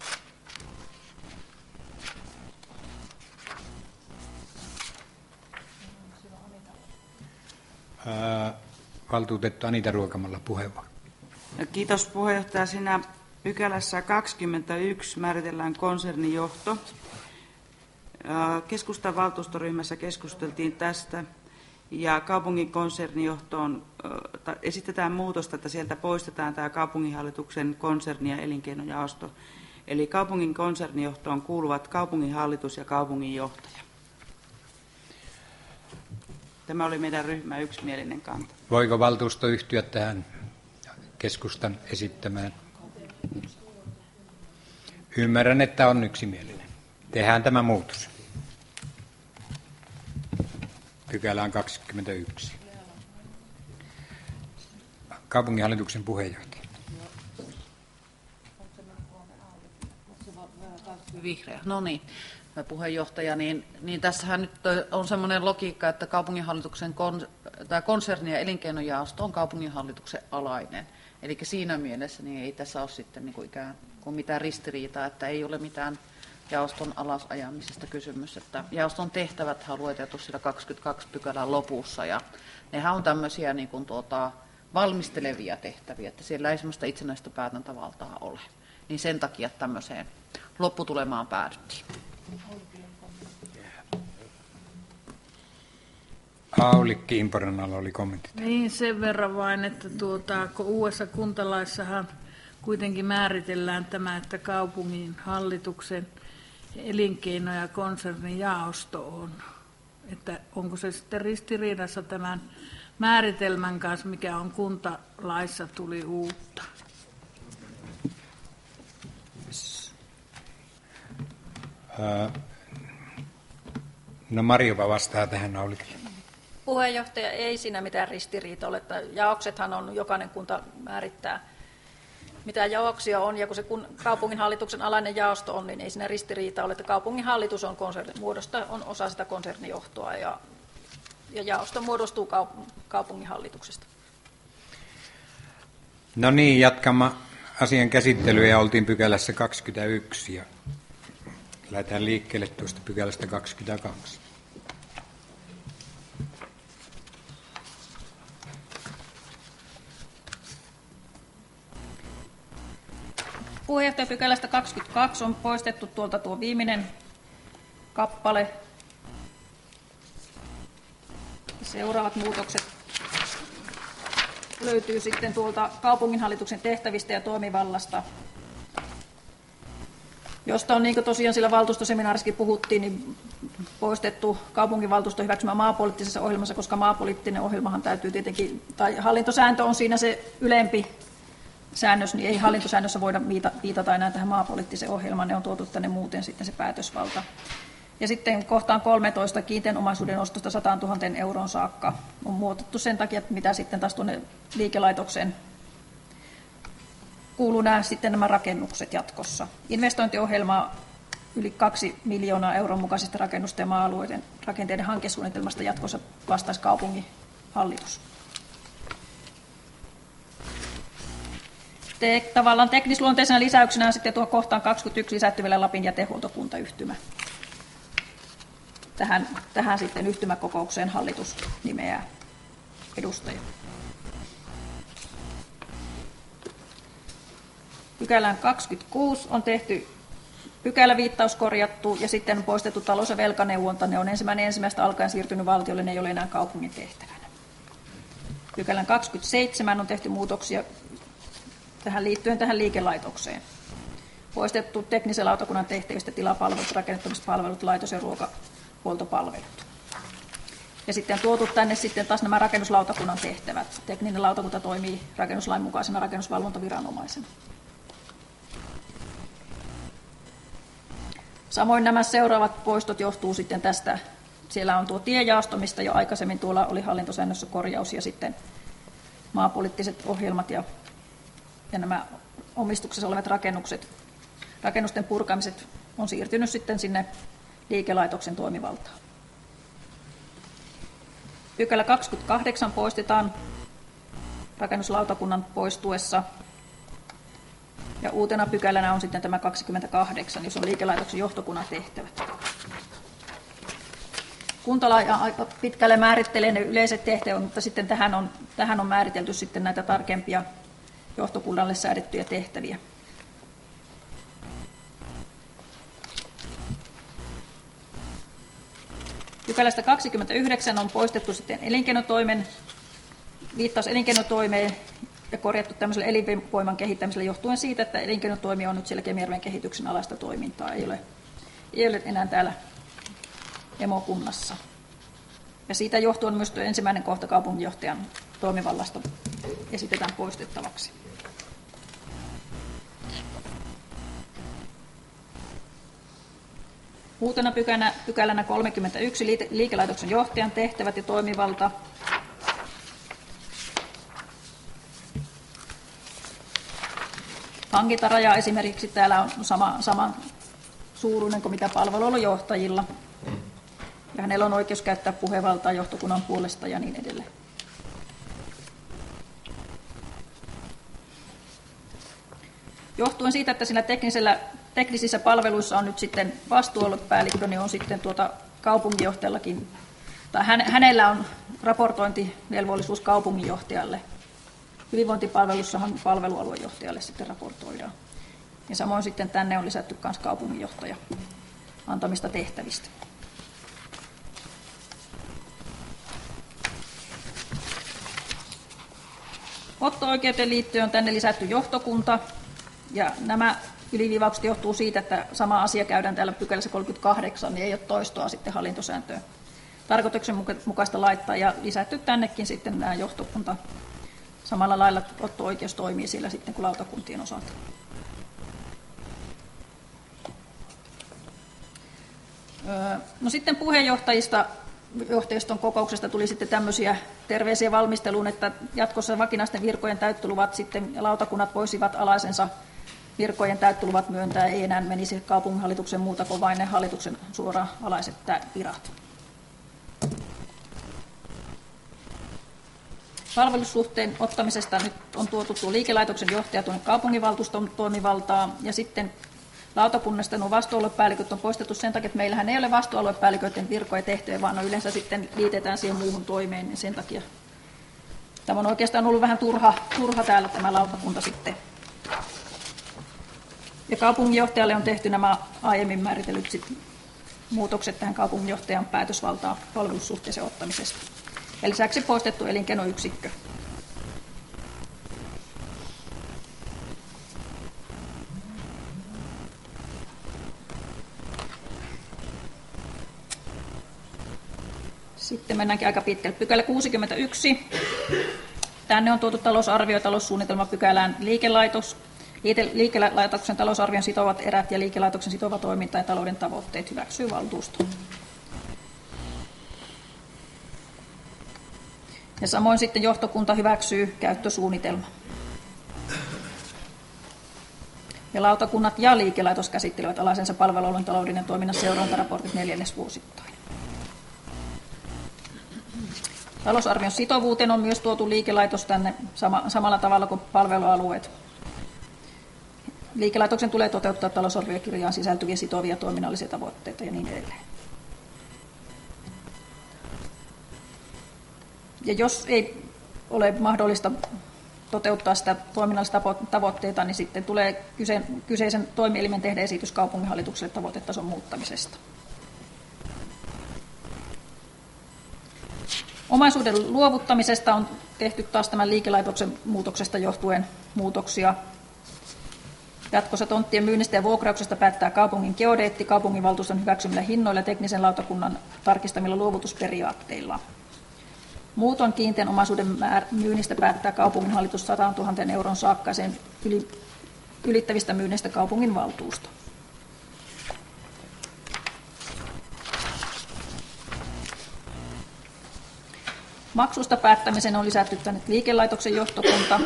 Valtuutettu Anita Ruokamalla puheenvuoro. Kiitos puheenjohtaja. Siinä pykälässä kaksikymmentäyksi määritellään konsernijohto. Keskustan valtuustoryhmässä keskusteltiin tästä ja kaupungin konsernijohtoon esitetään muutosta, että sieltä poistetaan tämä kaupunginhallituksen konserni- ja elinkeinojaosto. Eli kaupungin konsernijohtoon kuuluvat kaupunginhallitus ja kaupunginjohtaja. Tämä oli meidän ryhmän yksimielinen kanta. Voiko valtuusto yhtyä tähän keskustan esittämään? Ymmärrän, että on yksimielinen. Tehdään tämä muutos. Pykälään kaksikymmentäyksi. Kaupunginhallituksen puheenjohtaja. Vihreä. No niin, puheenjohtaja, niin, niin tässähän nyt on semmoinen logiikka, että kaupunginhallituksen kon, tämä konserni- ja elinkeinojaosto on kaupunginhallituksen alainen. Eli siinä mielessä niin ei tässä ole sitten niin kuin ikään kuin mitään ristiriitaa, että ei ole mitään jaoston alasajamisesta kysymys. Että jaoston tehtävät on lueteltu sillä kaksikymmentäkaksi pykälän lopussa, ja nehän on tämmöisiä niin kuin tuota, valmistelevia tehtäviä, että siellä ei sellaista itsenäistä päätäntävaltaa ole. Niin sen takia tämmöiseen lopputulemaan päädyttiin. Aulikki Imporanalla oli kommentti. Niin, sen verran vain, että tuota, kun uudessa kuntalaissahan kuitenkin määritellään tämä, että kaupungin hallituksen elinkeino- ja konsernin jaosto on. Että onko se sitten ristiriidassa tämän määritelmän kanssa, mikä on kuntalaissa tuli uutta? No Marjova vastaa tähän Aulikille. Puheenjohtaja, ei siinä mitään ristiriitaa ole, että jaoksethan on, jokainen kunta määrittää, mitä jaoksia on, ja kun se kun kaupunginhallituksen alainen jaosto on, niin ei siinä ristiriita ole, että kaupunginhallitus on konserni, muodosta on osa sitä konsernijohtoa, ja, ja jaosto muodostuu kaup- kaupunginhallituksesta. No niin, jatkamme asian käsittelyä ja oltiin pykälässä kaksikymmentäyksi, ja lähdetään liikkeelle tuosta pykälästä kaksikymmentäkaksi. Puheenjohtaja, pykälästä kaksikymmentäkaksi on poistettu tuolta tuo viimeinen kappale. Seuraavat muutokset löytyy sitten tuolta kaupunginhallituksen tehtävistä ja toimivallasta, josta on, niin kuin tosiaan sillä valtuustoseminaarissakin puhuttiin, niin poistettu kaupunginvaltuusto hyväksymä maapoliittisessa ohjelmassa, koska maapoliittinen ohjelmahan täytyy tietenkin, tai hallintosääntö on siinä se ylempi säännös, niin ei hallintosäännössä voida viitata enää tähän maapoliittiseen ohjelmaan, ne on tuotu tänne muuten sitten se päätösvalta. Ja sitten kohtaan kolmetoista kiinteän omaisuuden ostosta sataantuhantta euroon saakka on muotettu sen takia, että mitä sitten taas tuonne liikelaitokseen kuuluu nämä, sitten nämä rakennukset jatkossa. Investointiohjelma yli kaksi miljoonaa euron mukaisesta rakennusten ja maa-alueiden rakenteiden hankesuunnitelmasta jatkossa vastaisi kaupunginhallitus. Te, tavallaan teknisluonteisena lisäyksenä on sitten tuo kohtaan kaksikymmentäyksi lisätty vielä Lapin jätehuoltokuntayhtymä. Tähän, tähän sitten yhtymäkokoukseen hallitus nimeää edustajia. Pykälään kaksikymmentäkuusi on tehty pykäläviittaus korjattu ja sitten on poistettu talous- ja velkaneuvonta. Ne on ensimmäinen ensimmäistä alkaen siirtynyt valtiolle, ne ei ole enää kaupungin tehtävänä. Pykälän kaksikymmentäseitsemän on tehty muutoksia tähän liittyen tähän liikelaitokseen. Poistettu teknisen lautakunnan tehtävistä tilapalvelut, rakennettamispalvelut, laitos- ja ruokahuoltopalvelut. Ja sitten tuotu tänne sitten taas nämä rakennuslautakunnan tehtävät. Tekninen lautakunta toimii rakennuslain mukaisena rakennusvalvontaviranomaisena. Samoin nämä seuraavat poistot johtuu sitten tästä. Siellä on tuo tiejaosto, mistä jo aikaisemmin tuolla oli hallintosäännössä korjaus, ja sitten maapoliittiset ohjelmat ja, ja nämä omistuksessa olevat rakennukset. Rakennusten purkamiset on siirtynyt sitten sinne liikelaitoksen toimivaltaan. Pykälä kaksikymmentäkahdeksan poistetaan rakennuslautakunnan poistuessa. Ja uutena pykälänä on sitten tämä kaksikymmentäkahdeksan, jos on liikelaitoksen johtokunnan tehtävät. Kuntalain aika pitkälle määrittelee ne yleiset tehtävät, mutta sitten tähän on, tähän on määritelty sitten näitä tarkempia johtokunnalle säädettyjä tehtäviä. Pykälästä kaksikymmentäyhdeksän on poistettu sitten elinkeinotoimen, viittaus elinkeinotoimeen ja korjattu tämmöiselle elinvoiman kehittämiselle johtuen siitä, että elinkeinotoimi on nyt siellä Kemijärven kehityksen alaista toimintaa, ei ole, ei ole enää täällä emokunnassa. Ja siitä johtuen myös ensimmäinen kohta kaupunginjohtajan toimivallasta esitetään poistettavaksi. Uutena pykälänä, pykälänä kolmekymmentäyksi liikelaitoksen johtajan tehtävät ja toimivalta. Hankintaraja esimerkiksi täällä on sama, saman suuruinen kuin mitä palvelualan johtajilla. Ja hänellä on oikeus käyttää puhevaltaa johtokunnan puolesta ja niin edelleen. Johtuen siitä, että siinä teknisellä, teknisissä palveluissa on nyt sitten vastuualuepäällikkö, niin on sitten tuota kaupunginjohtajallakin, tai hän, hänellä on raportointivelvollisuus kaupunginjohtajalle. Hyvinvointipalvelussahan palvelualuejohtajalle sitten raportoidaan. Ja samoin sitten tänne on lisätty myös kaupunginjohtaja antamista tehtävistä. Otto-oikeuteen liittyen on tänne lisätty johtokunta. Ja nämä yliviivaukset johtuu siitä, että sama asia käydään täällä pykälässä kolmekymmentäkahdeksan, niin ei ole toistoa sitten hallintosääntöön tarkoituksenmukaista laittaa ja lisätty tännekin sitten nämä johtokunta. Samalla lailla otto-oikeus toimii siellä sitten kuin lautakuntien osalta. No sitten puheenjohtajista, johtajiston kokouksesta tuli sitten tämmöisiä terveisiä valmisteluun, että jatkossa vakinaisten virkojen täyttöluvat sitten lautakunnat voisivat alaisensa virkojen täyttöluvat myöntää, ei enää menisi kaupunginhallituksen muuta kuin vain ne hallituksen suoraan alaiset virat. Palvelussuhteen ottamisesta nyt on tuotu tuo liikelaitoksen johtaja tuonne kaupunginvaltuuston toimivaltaa, ja sitten lautakunnasta nuo vastuualuepäälliköt on poistettu sen takia, että meillähän ei ole vastuualuepäälliköiden virkoja tehtyjä, vaan no yleensä sitten liitetään siihen muuhun toimeen, niin sen takia tämä on oikeastaan ollut vähän turha, turha täällä tämä lautakunta sitten. Ja kaupunginjohtajalle on tehty nämä aiemmin määritellyt sit muutokset tähän kaupunginjohtajan päätösvaltaan palvelussuhteeseen ottamisesta. Ja lisäksi poistettu elinkeinoyksikkö. Sitten mennäänkin aika pitkälle. Pykälä kuusikymmentäyksi. Tänne on tuotu talousarvio- ja taloussuunnitelma pykälään liikelaitos. Liikelaitoksen talousarvion sitovat erät ja liikelaitoksen sitova toiminta ja talouden tavoitteet hyväksyy valtuusto. Ja samoin sitten johtokunta hyväksyy käyttösuunnitelma. Ja lautakunnat ja liikelaitos käsittelevät alaisensa palvelualueen taloudellinen toiminnan seurantaraportit neljännesvuosittain. Talousarvion sitovuuteen on myös tuotu liikelaitos tänne sama, samalla tavalla kuin palvelualueet. Liikelaitoksen tulee toteuttaa talousarviokirjaan sisältyviä sitovia toiminnallisia tavoitteita ja niin edelleen. Ja jos ei ole mahdollista toteuttaa sitä toiminnallista tavoitteita, niin sitten tulee kyseisen toimielimen tehdä esitys kaupunginhallitukselle tavoitetason muuttamisesta. Omaisuuden luovuttamisesta on tehty taas tämän liikelaitoksen muutoksesta johtuen muutoksia. Jatkossa tonttien myynnistä ja vuokrauksesta päättää kaupungin geodeetti kaupunginvaltuuston hyväksymillä hinnoilla teknisen lautakunnan tarkistamilla luovutusperiaatteilla. Muuton kiinteän omaisuuden myynnistä päättää kaupunginhallitus sataantuhanteen euron saakka sen ylittävistä myynnistä kaupunginvaltuusto. Maksusta päättämisen on lisätty tänne liikelaitoksen johtokunta.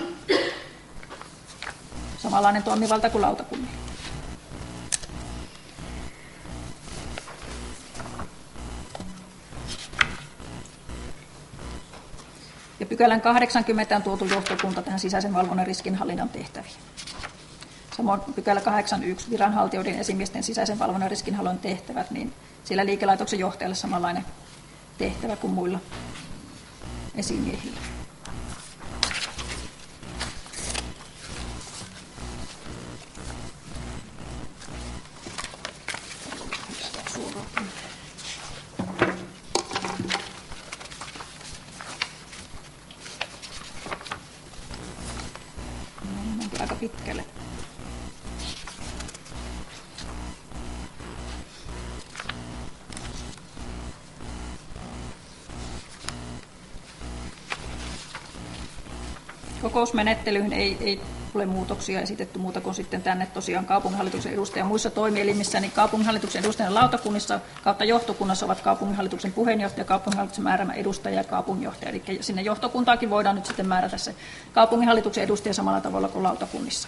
Samanlainen toimivalta kuin lautakunnilla. Ja pykälän kahdeksankymmentä on tuotu johtokunta tähän sisäisen valvonnan riskinhallinnan tehtäviin. Samoin pykälä kahdeksankymmentäyksi viranhaltijoiden esimiesten sisäisen valvonnan riskinhallinnan tehtävät, niin sillä liikelaitoksen johtajalle samanlainen tehtävä kuin muilla esimiehillä. Mennäänkin aika pitkälle. Kokousmenettelyyn ei, ei ole muutoksia esitetty muuta kuin sitten tänne tosiaan kaupunginhallituksen edustaja muissa toimielimissä, niin kaupunginhallituksen edustajien lautakunnissa kautta johtokunnassa ovat kaupunginhallituksen puheenjohtaja, kaupunginhallituksen määräämä edustaja ja kaupunginjohtaja. Eli sinne johtokuntaakin voidaan nyt sitten määrätä se kaupunginhallituksen edustaja samalla tavalla kuin lautakunnissa.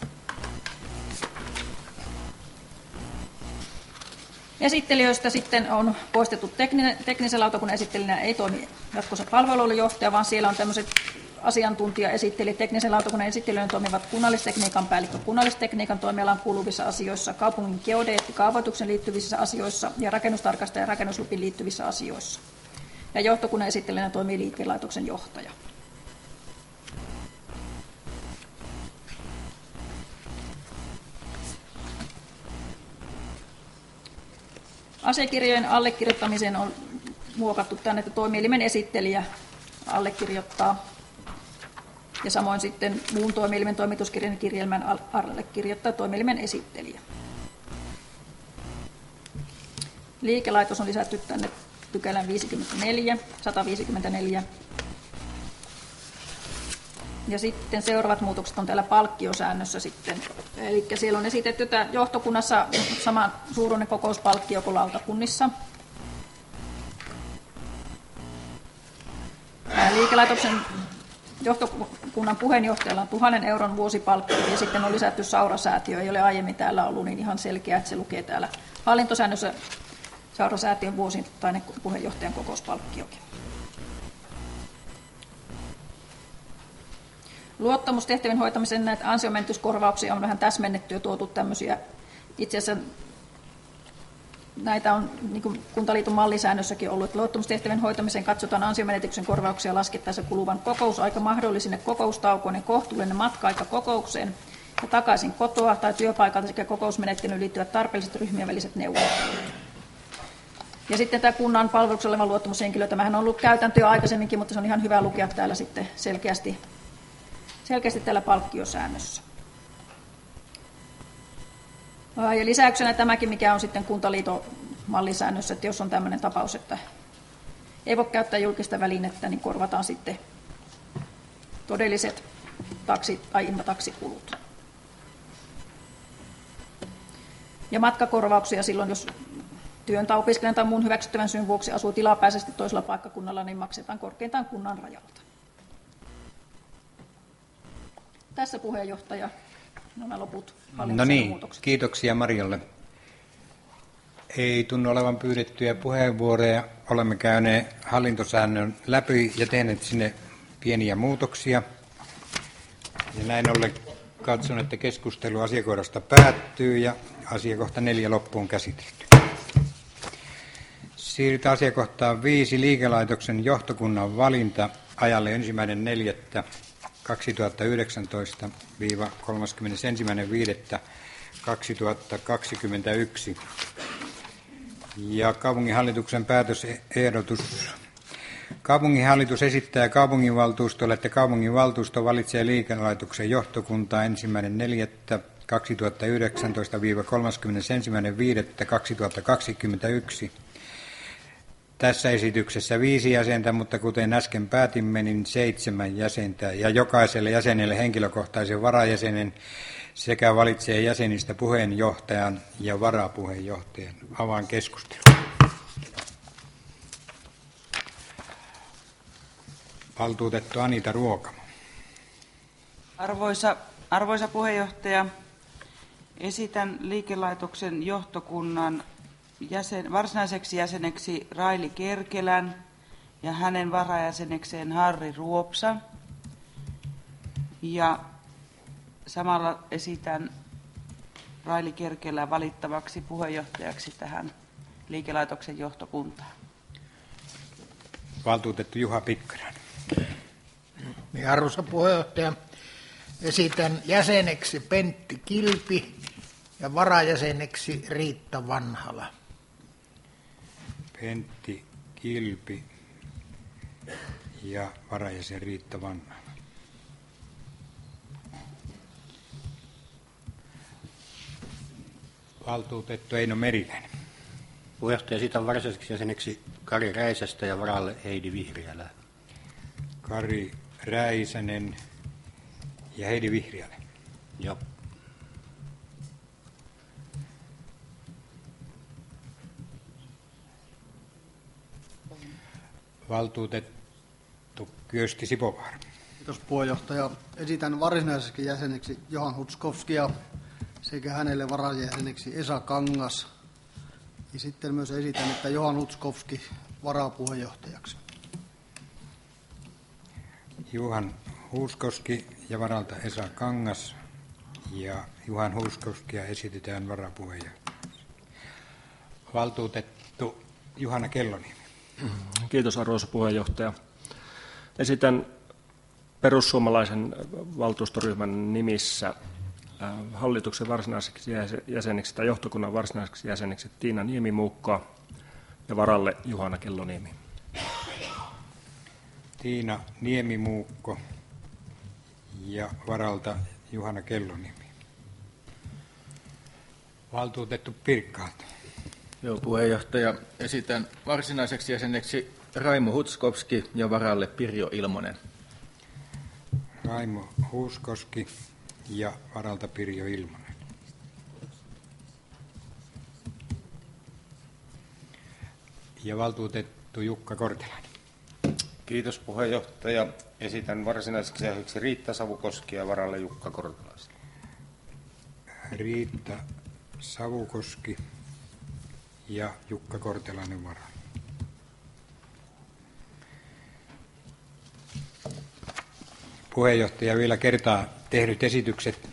Esittelijöistä sitten on poistettu tekninen, teknisen lautakunnan esittelijänä ei toimi jatkossa palvelujohtaja, vaan siellä on tämmöiset asiantuntijaesittelijät. Teknisen lautakunnan esittelijöiden toimivat kunnallistekniikan päällikkö kunnallistekniikan toimialaan kuuluvissa asioissa, kaupungin geodeetti kaavoituksen liittyvissä asioissa ja rakennustarkastaja rakennuslupiin liittyvissä asioissa. Ja johtokunnan esittelijänä toimii liikelaitoksen johtaja. Asiakirjojen allekirjoittamiseen on muokattu tänne, että toimielimen esittelijä allekirjoittaa ja samoin sitten muun toimielimen toimituskirjan kirjelmän allekirjoittaa toimielimen esittelijä. Liikelaitos on lisätty tänne pykälän viisikymmentäneljä, sata viisikymmentäneljä. Ja sitten seuraavat muutokset on täällä palkkiosäännössä sitten. Eli siellä on esitetty, että johtokunnassa saman suuruinen kokouspalkkio kuin lautakunnissa. Liikelaitoksen johtokunnan puheenjohtajalla on tuhannen euron vuosipalkkio ja sitten on lisätty Saura-säätiö, ei ole aiemmin täällä ollut niin ihan selkeä, että se lukee täällä hallintosäännössä Saura-säätiön vuosittainen puheenjohtajan kokouspalkkiokin. Luottamustehtävien hoitamisen näitä ansionmenetyskorvauksia on vähän täsmennetty ja tuotu tämmöisiä. Itse asiassa näitä on niin kuin Kuntaliiton mallisäännössäkin ollut, että luottamustehtävien hoitamiseen katsotaan ansionmenetyksen korvauksia laskettaessa kuluvan kokousaika mahdollisine kokoustaukoinen kohtuullinen matka-aika kokoukseen ja takaisin kotoa tai työpaikalta sekä kokousmenettelyyn liittyvät tarpeelliset ryhmien väliset neuvottelut. Ja sitten tämä kunnan palveluksessa oleva luottamushenkilö, tämähän on ollut käytäntö jo aikaisemminkin, mutta se on ihan hyvä lukea täällä sitten selkeästi, selkeästi täällä palkkiosäännössä. Ja lisäyksenä tämäkin, mikä on sitten Kuntaliiton mallisäännössä, että jos on tämmöinen tapaus, että ei voi käyttää julkista välinettä, niin korvataan sitten todelliset taksi- tai invatakssikulut. Ja matkakorvauksia silloin, jos työn tai opiskelijan tai muun hyväksyttävän syyn vuoksi asuu tilapäisesti toisella paikkakunnalla, niin maksetaan korkeintaan kunnan rajalta. Tässä puheenjohtaja, nämä loput No niin, kiitoksia Marjalle. Ei tunnu olevan pyydettyjä puheenvuoroja. Olemme käyneet hallintosäännön läpi ja tehneet sinne pieniä muutoksia. Ja näin ollen katson, että keskustelu asiakohdasta päättyy ja asiakohta neljä loppuun käsitelty. Siirrytään asiakohtaan viisi, liikelaitoksen johtokunnan valinta ajalle ensimmäinen neljättä kaksituhattayhdeksäntoista - kolmaskymmenesensimmäinen viidettä kaksituhattakaksikymmentäyksi. Ja kaupunginhallituksen päätösehdotus. Kaupunginhallitus esittää kaupunginvaltuustolle, että kaupunginvaltuusto valitsee liikelaitoksen johtokuntaa ensimmäinen neljättä kaksituhattayhdeksäntoista - kolmaskymmenesensimmäinen viidettä kaksituhattakaksikymmentäyksi. Tässä esityksessä viisi jäsentä, mutta kuten äsken päätimme, niin seitsemän jäsentä ja jokaiselle jäsenelle henkilökohtaisen varajäsenen sekä valitsee jäsenistä puheenjohtajan ja varapuheenjohtajan. Avaan keskustelun. Valtuutettu Anita Ruokamo. Arvoisa, arvoisa puheenjohtaja, esitän liikelaitoksen johtokunnan jäsen, varsinaiseksi jäseneksi Raili Kerkelän ja hänen varajäsenekseen Harri Ruopsa. Ja samalla esitän Raili Kerkelän valittavaksi puheenjohtajaksi tähän liikelaitoksen johtokuntaan. Valtuutettu Juha Pikkarainen. Niin, arvoisa puheenjohtaja, esitän jäseneksi Pentti Kilpi ja varajäseneksi Riitta Vanhala. Pentti Kilpi ja varajäsen Riitta Vanhala. Valtuutettu Eino Meriläinen. Puheenjohtaja, esitän varsinaiseksi jäseneksi Kari Räisästä ja varalle Heidi Vihriälää. Kari Räisänen ja Heidi Vihriälä. Joo. Valtuutettu Kyösti Sipovaara. Kiitos puheenjohtaja. Esitän varsinaiseksi jäseneksi Johan Hutskovskia sekä hänelle varajäseneksi Esa Kangas. Ja sitten myös esitän, että Johan Hutskovski varapuheenjohtajaksi. Juhan Huuskoski ja varalta Esa Kangas. Ja Juhan Huuskoskia esitetään varapuheenjohtajaksi. Valtuutettu Juhana Kelloniemi. Kiitos arvoisa puheenjohtaja. Esitän perussuomalaisen valtuustoryhmän nimissä hallituksen varsinaiseksi jäseneksi tai johtokunnan varsinaiseksi jäseneksi Tiina Niemimuukkoa ja varalle Juhana Kelloniemi. Tiina Niemimuukko ja varalta Juhana Kelloniemi. Valtuutettu Pirkkaat. Joo, puheenjohtaja. Esitän varsinaiseksi jäseneksi Raimo Hutskovski ja varalle Pirjo Ilmonen. Raimo Huuskoski ja varalta Pirjo Ilmonen. Ja valtuutettu Jukka Kortelainen. Kiitos puheenjohtaja. Esitän varsinaiseksi jäseneksi Riitta Savukoski ja varalle Jukka Kortelainen. Riitta Savukoski ja Jukka Kortelainen varalle. Puheenjohtaja vielä kertaa tehdyt esitykset.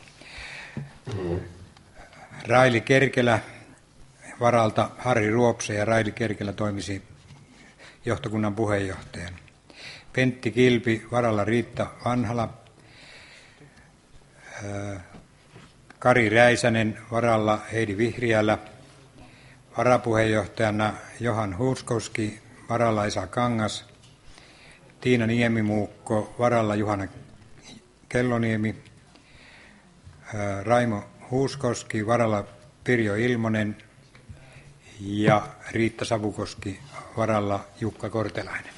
Raili Kerkelä varalta Harri Ruopse ja Raili Kerkelä toimisi johtokunnan puheenjohtajana. Pentti Kilpi varalla Riitta Vanhala. Kari Räisänen varalla Heidi Vihriälä. Varapuheenjohtajana Johan Huuskoski varalla Esa Kangas. Tiina Niemimuukko varalla Juhana Kelloniemi. Raimo Huuskoski varalla Pirjo Ilmonen ja Riitta Savukoski varalla Jukka Kortelainen.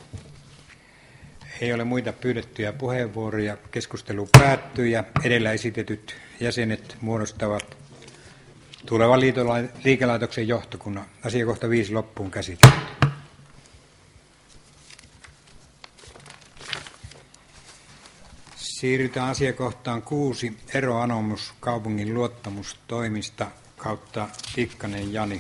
Ei ole muita pyydettyjä puheenvuoroja. Keskustelu päättyy ja edellä esitetyt jäsenet muodostavat tulevan liikelaitoksen johtokunnan. Asiakohta viisi loppuun käsitelty. Siirrytään asiakohtaan kuusi, eroanomus kaupungin luottamustoimista kautta Tikkanen Jani.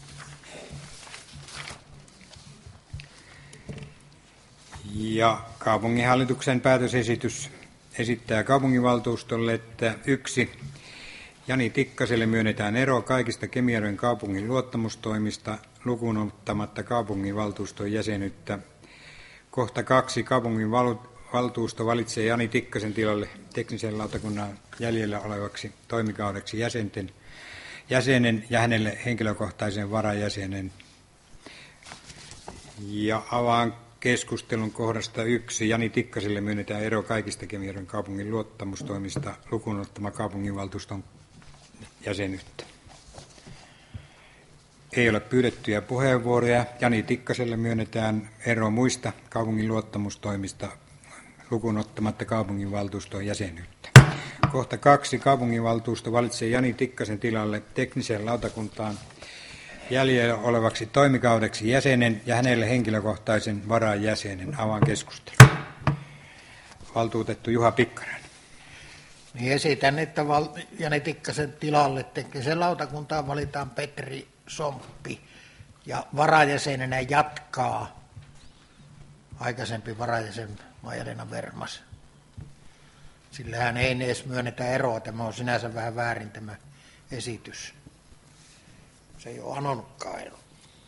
Ja kaupunginhallituksen päätösesitys esittää kaupunginvaltuustolle, että yksi, Jani Tikkaselle myönnetään ero kaikista Kemijärven kaupungin luottamustoimista lukuun ottamatta kaupunginvaltuuston jäsenyyttä. Kohta kaksi, kaupunginvaltuusto valitsee Jani Tikkasen tilalle teknisen lautakunnan jäljellä olevaksi toimikaudeksi jäsenten, jäsenen ja hänelle henkilökohtaisen varajäsenen. Ja avaan keskustelun kohdasta yksi. Jani Tikkaselle myönnetään ero kaikista Kemijärven kaupungin luottamustoimista lukuun ottamatta kaupunginvaltuuston jäsenyyttä. Ei ole pyydettyjä puheenvuoroja. Jani Tikkaselle myönnetään ero muista kaupungin luottamustoimista lukuun ottamatta kaupunginvaltuuston jäsenyyttä. Kohta kaksi. Kaupunginvaltuusto valitsee Jani Tikkasen tilalle tekniseen lautakuntaan jäljellä olevaksi toimikaudeksi jäsenen ja hänelle henkilökohtaisen varajäsenen. Avaan keskustelun. Valtuutettu Juha Pikkanen. Niin esitän, että val- Jani Tikkasen tilalle teknisen lautakuntaan valitaan Petri Somppi ja varajäsenenä jatkaa aikaisempi varajäsen Maija-Leena Vermas. Sillä hän ei edes myönnetä eroa. Tämä on sinänsä vähän väärin tämä esitys. Se ei ole anonutkaan ero.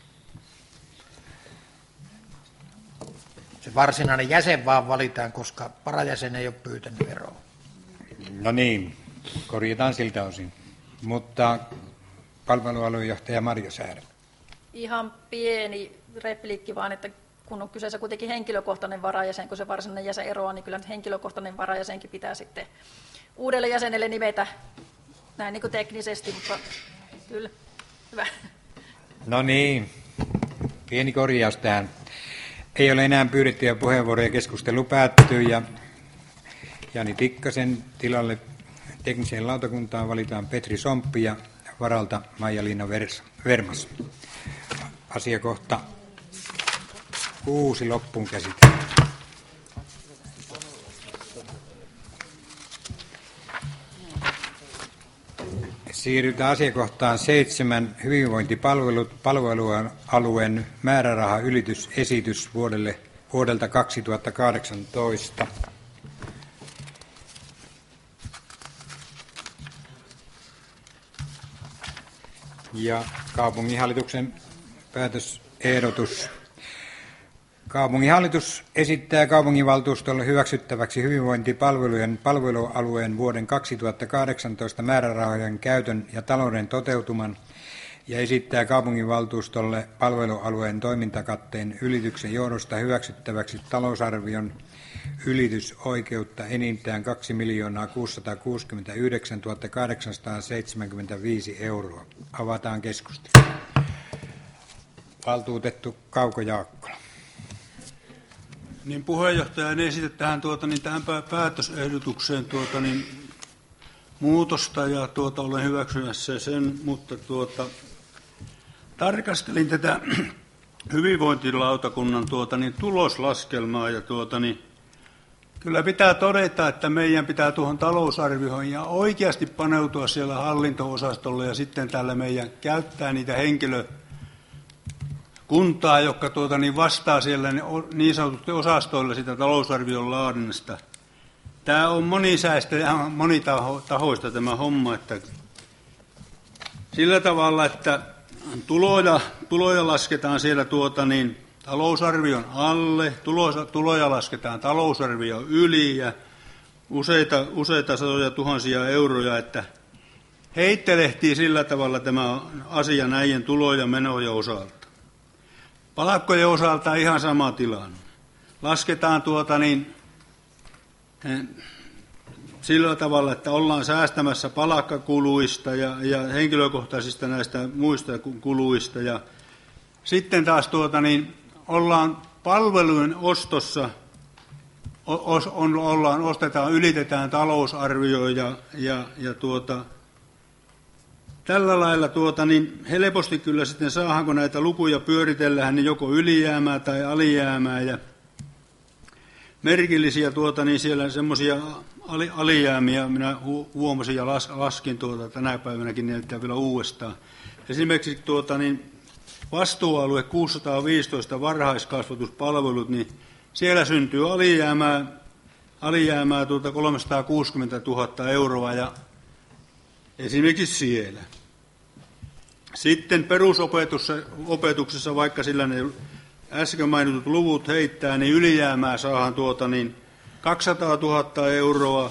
Se varsinainen jäsen vaan valitaan, koska varajäsen ei ole pyytänyt eroa. No niin, korjataan siltä osin. Mutta palvelualuejohtaja Marjo Säärä. Ihan pieni repliikki vaan, että kun on kyseessä kuitenkin henkilökohtainen varajäsen, kun se varsinainen jäsen eroaa, niin kyllä henkilökohtainen varajäsenkin pitää sitten uudelle jäsenelle nimetä näin niin kuin teknisesti, mutta kyllä, hyvä. No niin, pieni korjaus tähän. Ei ole enää pyydettyjä puheenvuoroja, keskustelu päättyy ja Jani Tikkasen tilalle tekniseen lautakuntaan valitaan Petri Somppi ja varalta Maija-Liina Vermas. Asiakohta kuusi loppuun käsitelty. Siirrytään asiakohtaan seitsemän. Hyvinvointipalvelut palvelualueen määräraha ylitysesitys vuodelle, vuodelta kaksituhattakahdeksantoista. Ja kaupunginhallituksen päätösehdotus. Kaupunginhallitus esittää kaupunginvaltuustolle hyväksyttäväksi hyvinvointipalvelujen palvelualueen vuoden kaksituhattakahdeksantoista määrärahojen käytön ja talouden toteutuman ja esittää kaupunginvaltuustolle palvelualueen toimintakatteen ylityksen johdosta hyväksyttäväksi talousarvion ylitysoikeutta enintään kaksi miljoonaa kuusisataakuusikymmentäyhdeksäntuhatta kahdeksansataaseitsemänkymmentäviisi euroa. Avataan keskustelu. Valtuutettu Kauko Jaakkola. Niin puheenjohtaja en esitä tähän, tuota, niin tähän päätösehdotukseen tuota, niin, muutosta ja tuota, olen hyväksymässä sen, mutta tuota, tarkastelin tätä hyvinvointilautakunnan tuota, niin, tuloslaskelmaa ja tuota, niin, kyllä pitää todeta, että meidän pitää tuohon talousarvioon ja oikeasti paneutua siellä hallinto-osastolle ja sitten täällä meidän käyttää niitä henkilö kuntaa, jotka tuota, niin vastaa siellä niin sanotusti osastoilla sitä talousarvion laadinnasta. Tämä on monisäistä ja monitahoista tämä homma, että sillä tavalla, että tuloja, tuloja lasketaan siellä tuota, niin, talousarvion alle, tuloja, tuloja lasketaan talousarvion yli ja useita, useita satoja tuhansia euroja, että heittelehtii sillä tavalla tämä asia näiden tuloja menoja osalta. Palkkojen osalta ihan sama tilanne. Lasketaan tuota niin, sillä tavalla, että ollaan säästämässä palkkakuluista ja, ja henkilökohtaisista näistä muista kuluista. Ja sitten taas tuota niin, ollaan palvelujen ostossa, os, on, ollaan, ostetaan, ylitetään talousarvio ja, ja, ja tuota, tällä lailla tuota, niin helposti kyllä sitten saadaan, kun näitä lukuja pyöritellään, niin joko ylijäämää tai alijäämää. Ja merkillisiä tuota, niin siellä semmoisia alijäämiä minä huomasin ja las, laskin tuota, tänä päivänäkin näyttää vielä uudestaan. Esimerkiksi tuota, niin vastuualue kuusisataaviisitoista varhaiskasvatuspalvelut, niin siellä syntyy alijäämää, alijäämää tuota kolmesataakuusikymmentätuhatta euroa ja esimerkiksi siellä. Sitten perusopetuksessa, vaikka sillä ne äsken mainitut luvut heittää, niin ylijäämää saadaan tuota niin kaksisataatuhatta euroa.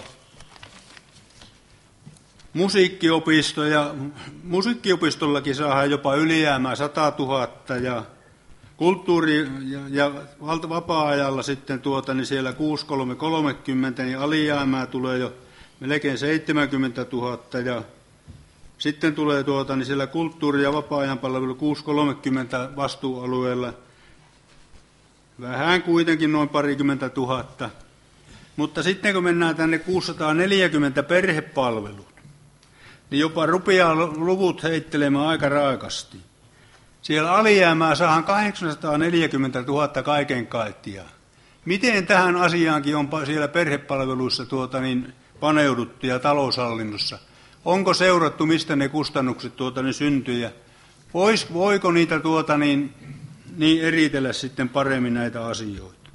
Musiikkiopisto ja musiikkiopistollakin saadaan jopa ylijäämää satatuhatta ja kulttuuri- ja, ja vapaa-ajalla sitten tuota, niin siellä kuusikymmentäkolme-kolmekymmentä, niin alijäämää tulee jo melkein seitsemänkymmentätuhatta ja sitten tulee tuota, niin siellä kulttuuri- ja vapaa-ajan palvelu kuusisataakolmekymmentä vastuualueella. Vähän kuitenkin noin parikymmentä tuhatta. Mutta sitten kun mennään tänne kuusisataaneljäkymmentä perhepalvelut, niin jopa rupeaa luvut heittelemään aika raakasti. Siellä alijäämää saadaan kahdeksansataaneljäkymmentätuhatta kaiken kaikkiaan. Miten tähän asiaankin on siellä perhepalveluissa tuota, niin paneuduttu ja taloushallinnossa? Onko seurattu, mistä ne kustannukset tuota, niin syntyy? Ja vois, voiko niitä tuota, niin, niin eritellä sitten paremmin näitä asioita?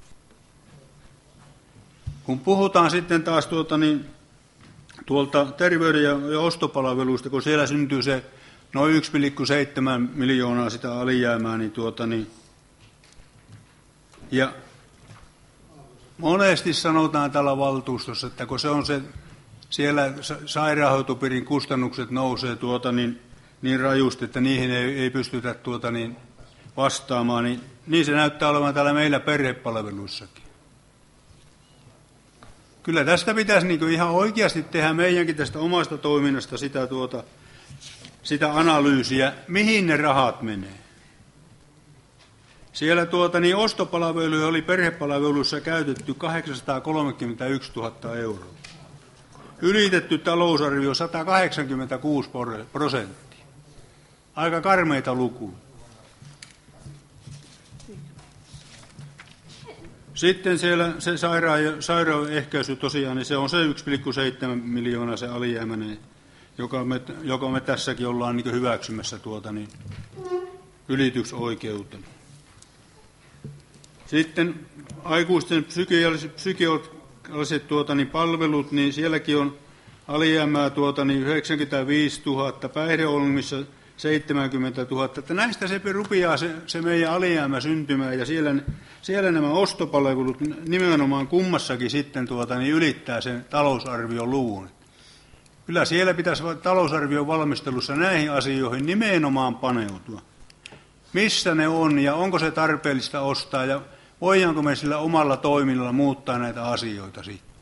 Kun puhutaan sitten taas tuota, niin, tuolta terveyden ja, ja ostopalveluista, kun siellä syntyy se noin yksi pilkku seitsemän miljoonaa sitä alijäämää, niin, tuota, niin ja monesti sanotaan tällä valtuustossa, että kun se on se, siellä sairaanhoitopiirin kustannukset nousee tuota niin, niin rajusti, että niihin ei, ei pystytä tuota niin vastaamaan, niin, niin se näyttää olevan täällä meillä perhepalveluissakin. Kyllä tästä pitäisi niin kuin ihan oikeasti tehdä meidänkin tästä omasta toiminnasta sitä, tuota, sitä analyysiä, mihin ne rahat menee. Siellä tuota, niin ostopalveluja oli perhepalveluissa käytetty kahdeksansataakolmekymmentäyksituhatta euroa. Ylitetty talousarvio sata kahdeksankymmentäkuusi prosenttia. Aika karmeita lukuja. Sitten siellä se sairaan, sairaan ehkäisy tosiaan, niin se on se yksi pilkku seitsemän miljoonaa se alijäämäinen, joka me, joka me tässäkin ollaan niin hyväksymässä tuota, niin ylityksoikeutena. Sitten aikuisten psykiaaliset, psykiaaliset tuota, niin palvelut, niin sielläkin on alijäämää tuota, niin yhdeksänkymmentäviisituhatta, päihdeongelmissa seitsemänkymmentätuhatta. Että näistä se rupeaa se, se meidän alijäämä syntymään, ja siellä, siellä nämä ostopalvelut nimenomaan kummassakin sitten tuota, niin ylittää sen talousarvion luvun. Kyllä siellä pitäisi talousarvion valmistelussa näihin asioihin nimenomaan paneutua. Missä ne on ja onko se tarpeellista ostaa ja voidaanko me sillä omalla toiminnalla muuttaa näitä asioita sitten.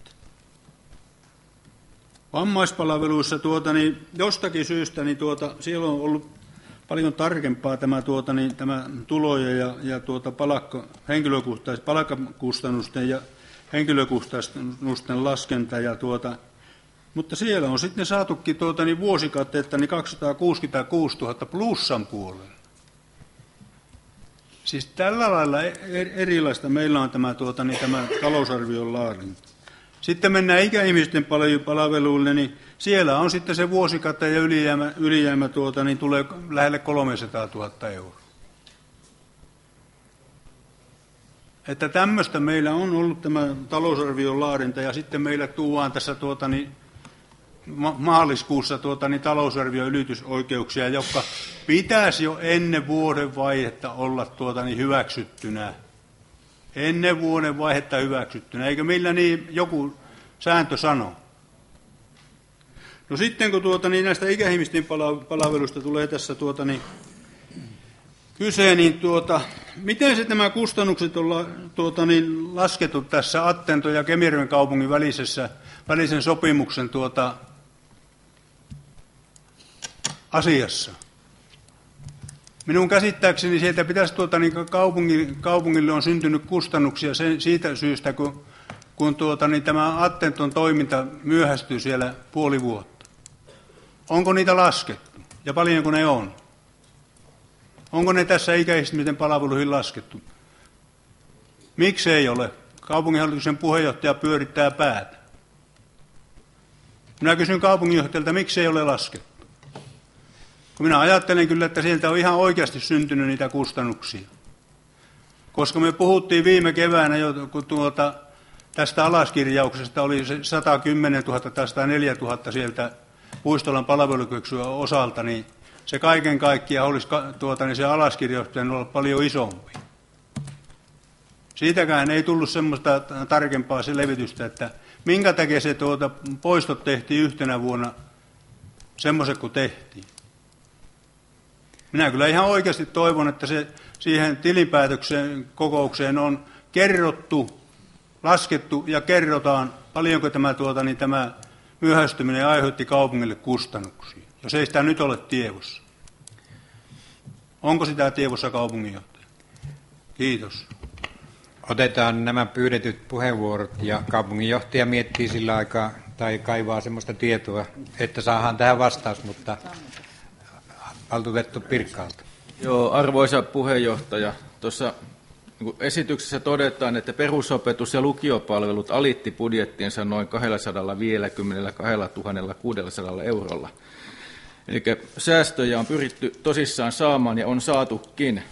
Vammaispalveluissa tuota, niin jostakin syystä niin tuota, siellä on ollut paljon tarkempaa tämä, tuota, niin, tämä tuloja ja, ja tuota, palakka, palkkakustannusten ja henkilökustannusten laskenta. Ja, tuota, mutta siellä on sitten saatukin tuota, niin vuosikatteetta niin kaksisataakuusikymmentäkuusituhatta plussan puolella. Siis tällä lailla erilaista meillä on tämä, tuota, niin, tämä talousarvion laadinta. Sitten mennään ikäihmisten palveluille, niin siellä on sitten se vuosikate ja ylijäämä, ylijäämä tuota, niin tulee lähelle kolmesataatuhatta euroa. Että tämmöistä meillä on ollut tämä talousarvion laadinta, ja sitten meillä tuodaan tässä tuota, niin, ma- maaliskuussa tuota, niin talousarvion ylitysoikeuksia, jotka pitäisi jo ennen vuoden vaihetta olla tuota, niin hyväksyttynä. Ennen vuoden vaihetta hyväksyttynä, eikö millä niin joku sääntö sanoo? No sitten kun tuota, niin näistä ikäihmisten palveluista tulee tässä tuota, niin, kyse, niin tuota, miten sitten nämä kustannukset on tuota, niin, laskettu tässä Attento ja Kemijärven kaupungin välisessä, välisen sopimuksen tuota, asiassa? Minun käsittääkseni sieltä pitäisi tuota, niin kaupungille, kaupungille on syntynyt kustannuksia sen, siitä syystä, kun, kun tuota, niin tämä Attenton toiminta myöhästyy siellä puoli vuotta. Onko niitä laskettu ja paljonko ne on? Onko ne tässä ikäihmisten palveluihin laskettu? Miksi ei ole? Kaupunginhallituksen puheenjohtaja pyörittää päätä. Minä kysyn kaupunginjohtajalta, miksi ei ole laskettu? Minä ajattelen kyllä, että sieltä on ihan oikeasti syntynyt niitä kustannuksia. Koska me puhuttiin viime keväänä jo, kun tuota, tästä alaskirjauksesta oli se sata kymmentätuhatta tai sata neljätuhatta sieltä Puistolan palvelukyksyä osalta, niin se kaiken kaikkiaan olisi tuota, niin se alaskirjaus pitänyt olla paljon isompi. Siitäkään ei tullut semmoista tarkempaa selvitystä, että minkä takia se tuota, poistot tehtiin yhtenä vuonna semmoiset kuin tehtiin. Minä kyllä ihan oikeasti toivon, että se siihen tilinpäätökseen kokoukseen on kerrottu, laskettu ja kerrotaan, paljonko tämä, tuota, niin tämä myöhästyminen aiheutti kaupungille kustannuksia, jos ei sitä nyt ole tiedossa. Onko sitä tiedossa kaupunginjohtaja? Kiitos. Otetaan nämä pyydetyt puheenvuorot ja kaupunginjohtaja miettii sillä aikaa tai kaivaa sellaista tietoa, että saadaan tähän vastaus, mutta valtuutettu Pirkkaalta. Joo, arvoisa puheenjohtaja. Tuossa esityksessä todetaan, että perusopetus- ja lukiopalvelut alitti budjettiinsa noin kaksisataaviisikymmentäkaksituhatta kuusisataa eurolla. Eli säästöjä on pyritty tosissaan saamaan ja on saatukin.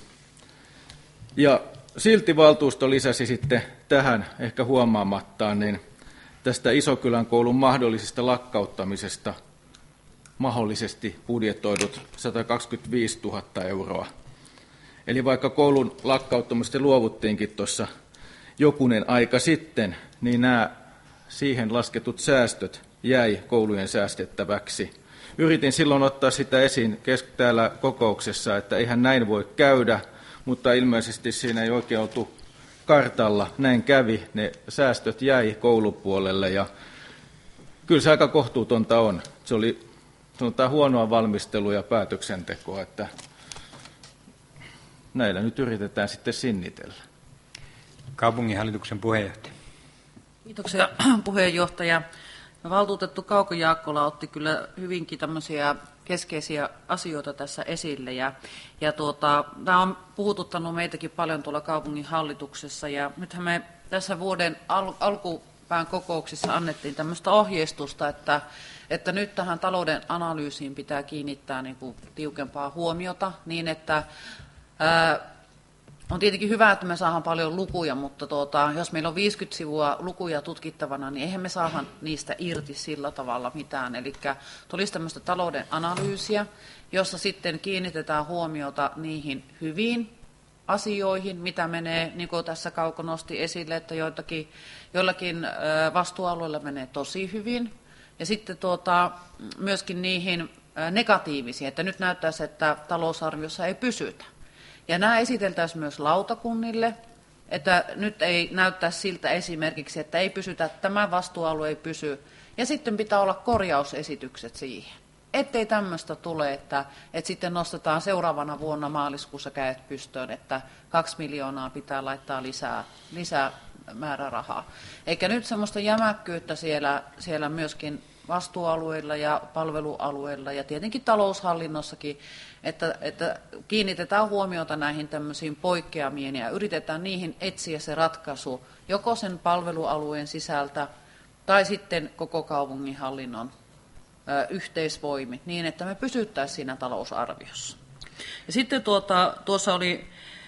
Ja silti valtuusto lisäsi sitten tähän ehkä huomaamattaan niin tästä Isokylän koulun mahdollisesta lakkauttamisesta mahdollisesti budjetoidut sata kaksikymmentäviisituhatta euroa. Eli vaikka koulun lakkauttamisesta luovuttiinkin tuossa jokunen aika sitten, niin nämä siihen lasketut säästöt jäi koulujen säästettäväksi. Yritin silloin ottaa sitä esiin täällä kokouksessa, että eihän näin voi käydä, mutta ilmeisesti siinä ei oikein oltu kartalla. Näin kävi, ne säästöt jäi koulupuolelle ja kyllä se aika kohtuutonta on. Se oli sanotaan huonoa valmistelua ja päätöksentekoa, että näillä nyt yritetään sitten sinnitellä. Kaupunginhallituksen puheenjohtaja. Kiitoksia puheenjohtaja. Valtuutettu Kauko Jaakkola otti kyllä hyvinkin tämmöisiä keskeisiä asioita tässä esille. Ja, ja tuota, tämä on puhututtanut meitäkin paljon tuolla kaupunginhallituksessa. Ja nythän me tässä vuoden al- alkupään kokouksissa annettiin tämmöistä ohjeistusta, että, että nyt tähän talouden analyysiin pitää kiinnittää niin kuin tiukempaa huomiota niin, että ää, on tietenkin hyvä, että me saadaan paljon lukuja, mutta tuota, jos meillä on viisikymmentä sivua lukuja tutkittavana, niin eihän me saada niistä irti sillä tavalla mitään. Eli tulisi tämmöistä talouden analyysiä, jossa sitten kiinnitetään huomiota niihin hyviin asioihin, mitä menee, niin kuin tässä Kauko nosti esille, että joitakin, joillakin vastuualueilla menee tosi hyvin. Ja sitten tuota, myöskin niihin negatiivisiin, että nyt näyttäisi, että talousarviossa ei pysytä. Ja nämä esiteltäisiin myös lautakunnille, että nyt ei näyttää siltä esimerkiksi, että ei pysytä, tämä vastuualue ei pysy. Ja sitten pitää olla korjausesitykset siihen. Ettei tämmöistä tule, että, että sitten nostetaan seuraavana vuonna maaliskuussa kädet pystyyn, että kaksi miljoonaa pitää laittaa lisää, lisää määrärahaa. Eikä nyt semmoista jämäkkyyttä siellä, siellä myöskin vastuualueilla ja palvelualueilla ja tietenkin taloushallinnossakin, että, että kiinnitetään huomiota näihin tämmöisiin poikkeamiin ja yritetään niihin etsiä se ratkaisu joko sen palvelualueen sisältä tai sitten koko kaupunginhallinnon ö, yhteisvoimit niin, että me pysyttäisiin siinä talousarviossa. Ja sitten tuota, tuossa oli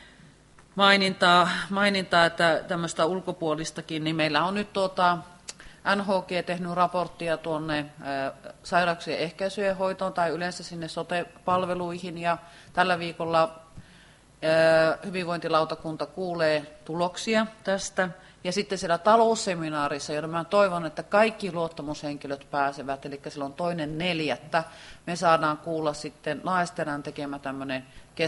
mainintaa, mainintaa, että tämmöistä ulkopuolistakin, niin meillä on nyt tuota, N H G tehnyt raporttia tuonne sairauksien ehkäisyjen hoitoon tai yleensä sinne sote-palveluihin ja tällä viikolla hyvinvointilautakunta kuulee tuloksia tästä. Ja sitten siellä talousseminaarissa, jota mä toivon, että kaikki luottamushenkilöt pääsevät, eli silloin toinen neljättä, me saadaan kuulla sitten Laesterän tekemä tämmöinen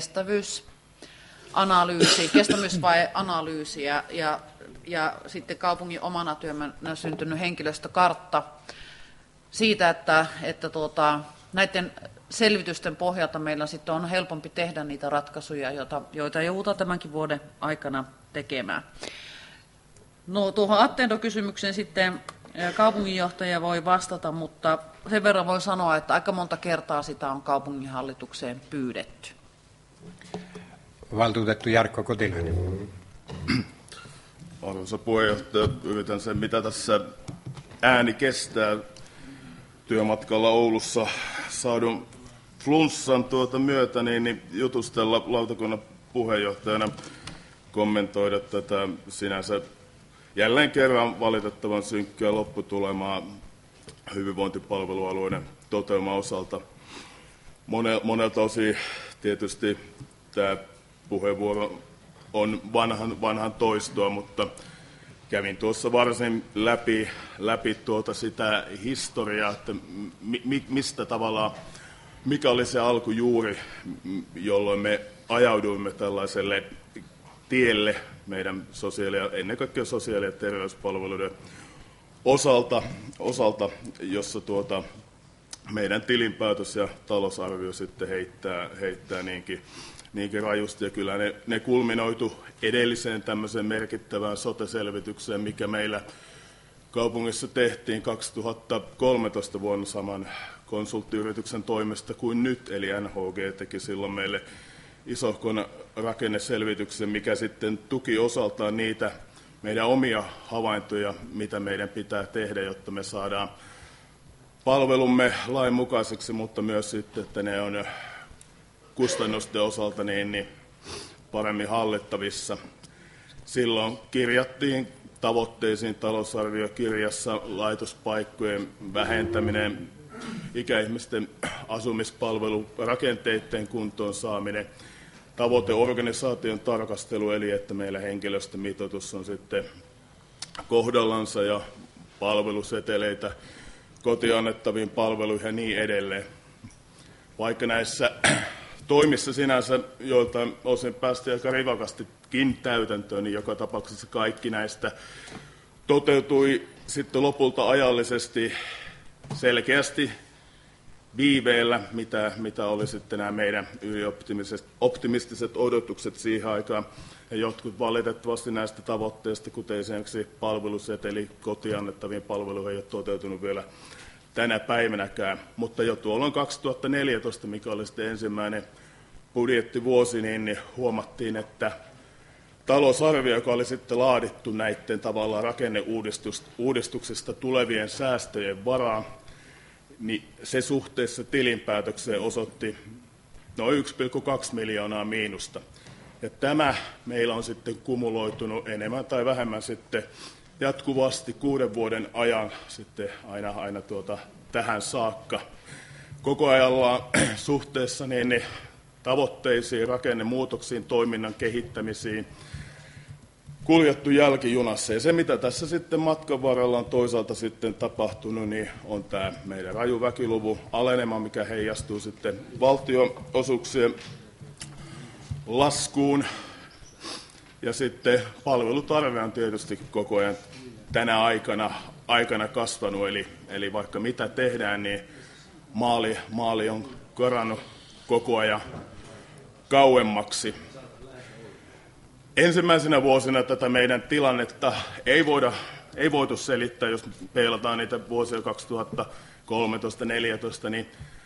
kestävyysanalyysi, kestävyysvajeanalyysi ja, ja ja sitten kaupungin omana työnä syntynyt henkilöstökartta siitä, että, että tuota, näiden selvitysten pohjalta meillä sitten on helpompi tehdä niitä ratkaisuja, joita, joita joudutaan tämänkin vuoden aikana tekemään. No, tuohon Attendo-kysymykseen sitten kaupunginjohtaja voi vastata, mutta sen verran voi sanoa, että aika monta kertaa sitä on kaupunginhallitukseen pyydetty. Valtuutettu Jarkko Kotilainen. Arvoisa puheenjohtaja, yritän sen, mitä tässä ääni kestää työmatkalla Oulussa saadun flunssan tuota myötä, niin, niin jutustella lautakunnan puheenjohtajana, kommentoida tätä sinänsä jälleen kerran valitettavan synkkää lopputulemaa hyvinvointipalvelualueiden toteuman osalta. Monelta osin tietysti tämä puheenvuoro on vanhan, vanhan toistoa, mutta kävin tuossa varsin läpi, läpi tuota sitä historiaa, että mi, mistä tavallaan, mikä oli se alkujuuri, jolloin me ajauduimme tällaiselle tielle meidän sosiaali- ja ennen kaikkea sosiaali- ja terveyspalveluiden osalta, osalta jossa tuota, meidän tilinpäätös ja talousarvio sitten heittää, heittää niinkin, niinkin rajusti. Ja kyllä ne, ne kulminoitu edelliseen tämmöiseen merkittävään sote-selvitykseen, mikä meillä kaupungissa tehtiin kaksituhattakolmetoista vuonna saman konsulttiyrityksen toimesta kuin nyt, eli N H G teki silloin meille isohkon rakenneselvityksen, mikä sitten tuki osaltaan niitä meidän omia havaintoja, mitä meidän pitää tehdä, jotta me saadaan palvelumme lainmukaiseksi, mutta myös sitten, että ne on kustannusten osalta niin, niin paremmin hallittavissa. Silloin kirjattiin tavoitteisiin talousarviokirjassa laitospaikkojen vähentäminen, ikäihmisten asumispalvelurakenteiden kuntoon saaminen, tavoite organisaation tarkastelu, eli että meillä henkilöstömitoitus on sitten kohdallansa ja palveluseteleitä kotiin annettaviin palveluihin ja niin edelleen. Vaikka näissä toimissa sinänsä joiltain osin päästiin aika rivakastikin täytäntöön, niin joka tapauksessa kaikki näistä toteutui sitten lopulta ajallisesti selkeästi viiveellä, mitä, mitä oli sitten nämä meidän ylioptimistiset optimistiset odotukset siihen aikaan. Ja jotkut valitettavasti näistä tavoitteista, kuten esimerkiksi palveluseteli kotiin annettaviin palveluihin, ei ole toteutunut vielä tänä päivänäkään. Mutta jo tuolloin kaksituhattaneljätoista, mikä oli sitten ensimmäinen budjettivuosi, niin huomattiin, että talousarvio, joka oli sitten laadittu näiden tavallaan rakenneuudistuksista tulevien säästöjen varaan, niin se suhteessa tilinpäätökseen osoitti noin yksi pilkku kaksi miljoonaa miinusta. Ja tämä meillä on sitten kumuloitunut enemmän tai vähemmän sitten jatkuvasti kuuden vuoden ajan sitten aina, aina tuota, tähän saakka. Koko ajalla suhteessa niin, niin tavoitteisiin, rakennemuutoksiin, toiminnan kehittämisiin kuljettu jälkijunassa. Ja se, mitä tässä sitten matkan varrella on toisaalta sitten tapahtunut, niin on tämä meidän raju väkiluvun alenema, mikä heijastuu sitten valtionosuuksien laskuun. Ja sitten palvelutarve on tietysti koko ajan tänä aikana, aikana kasvanut, eli, eli vaikka mitä tehdään, niin maali, maali on karannut koko ajan kauemmaksi. Ensimmäisenä vuosina tätä meidän tilannetta ei, voida, ei voitu selittää, jos peilataan niitä vuosia kaksituhattakolmetoista neljätoista, niin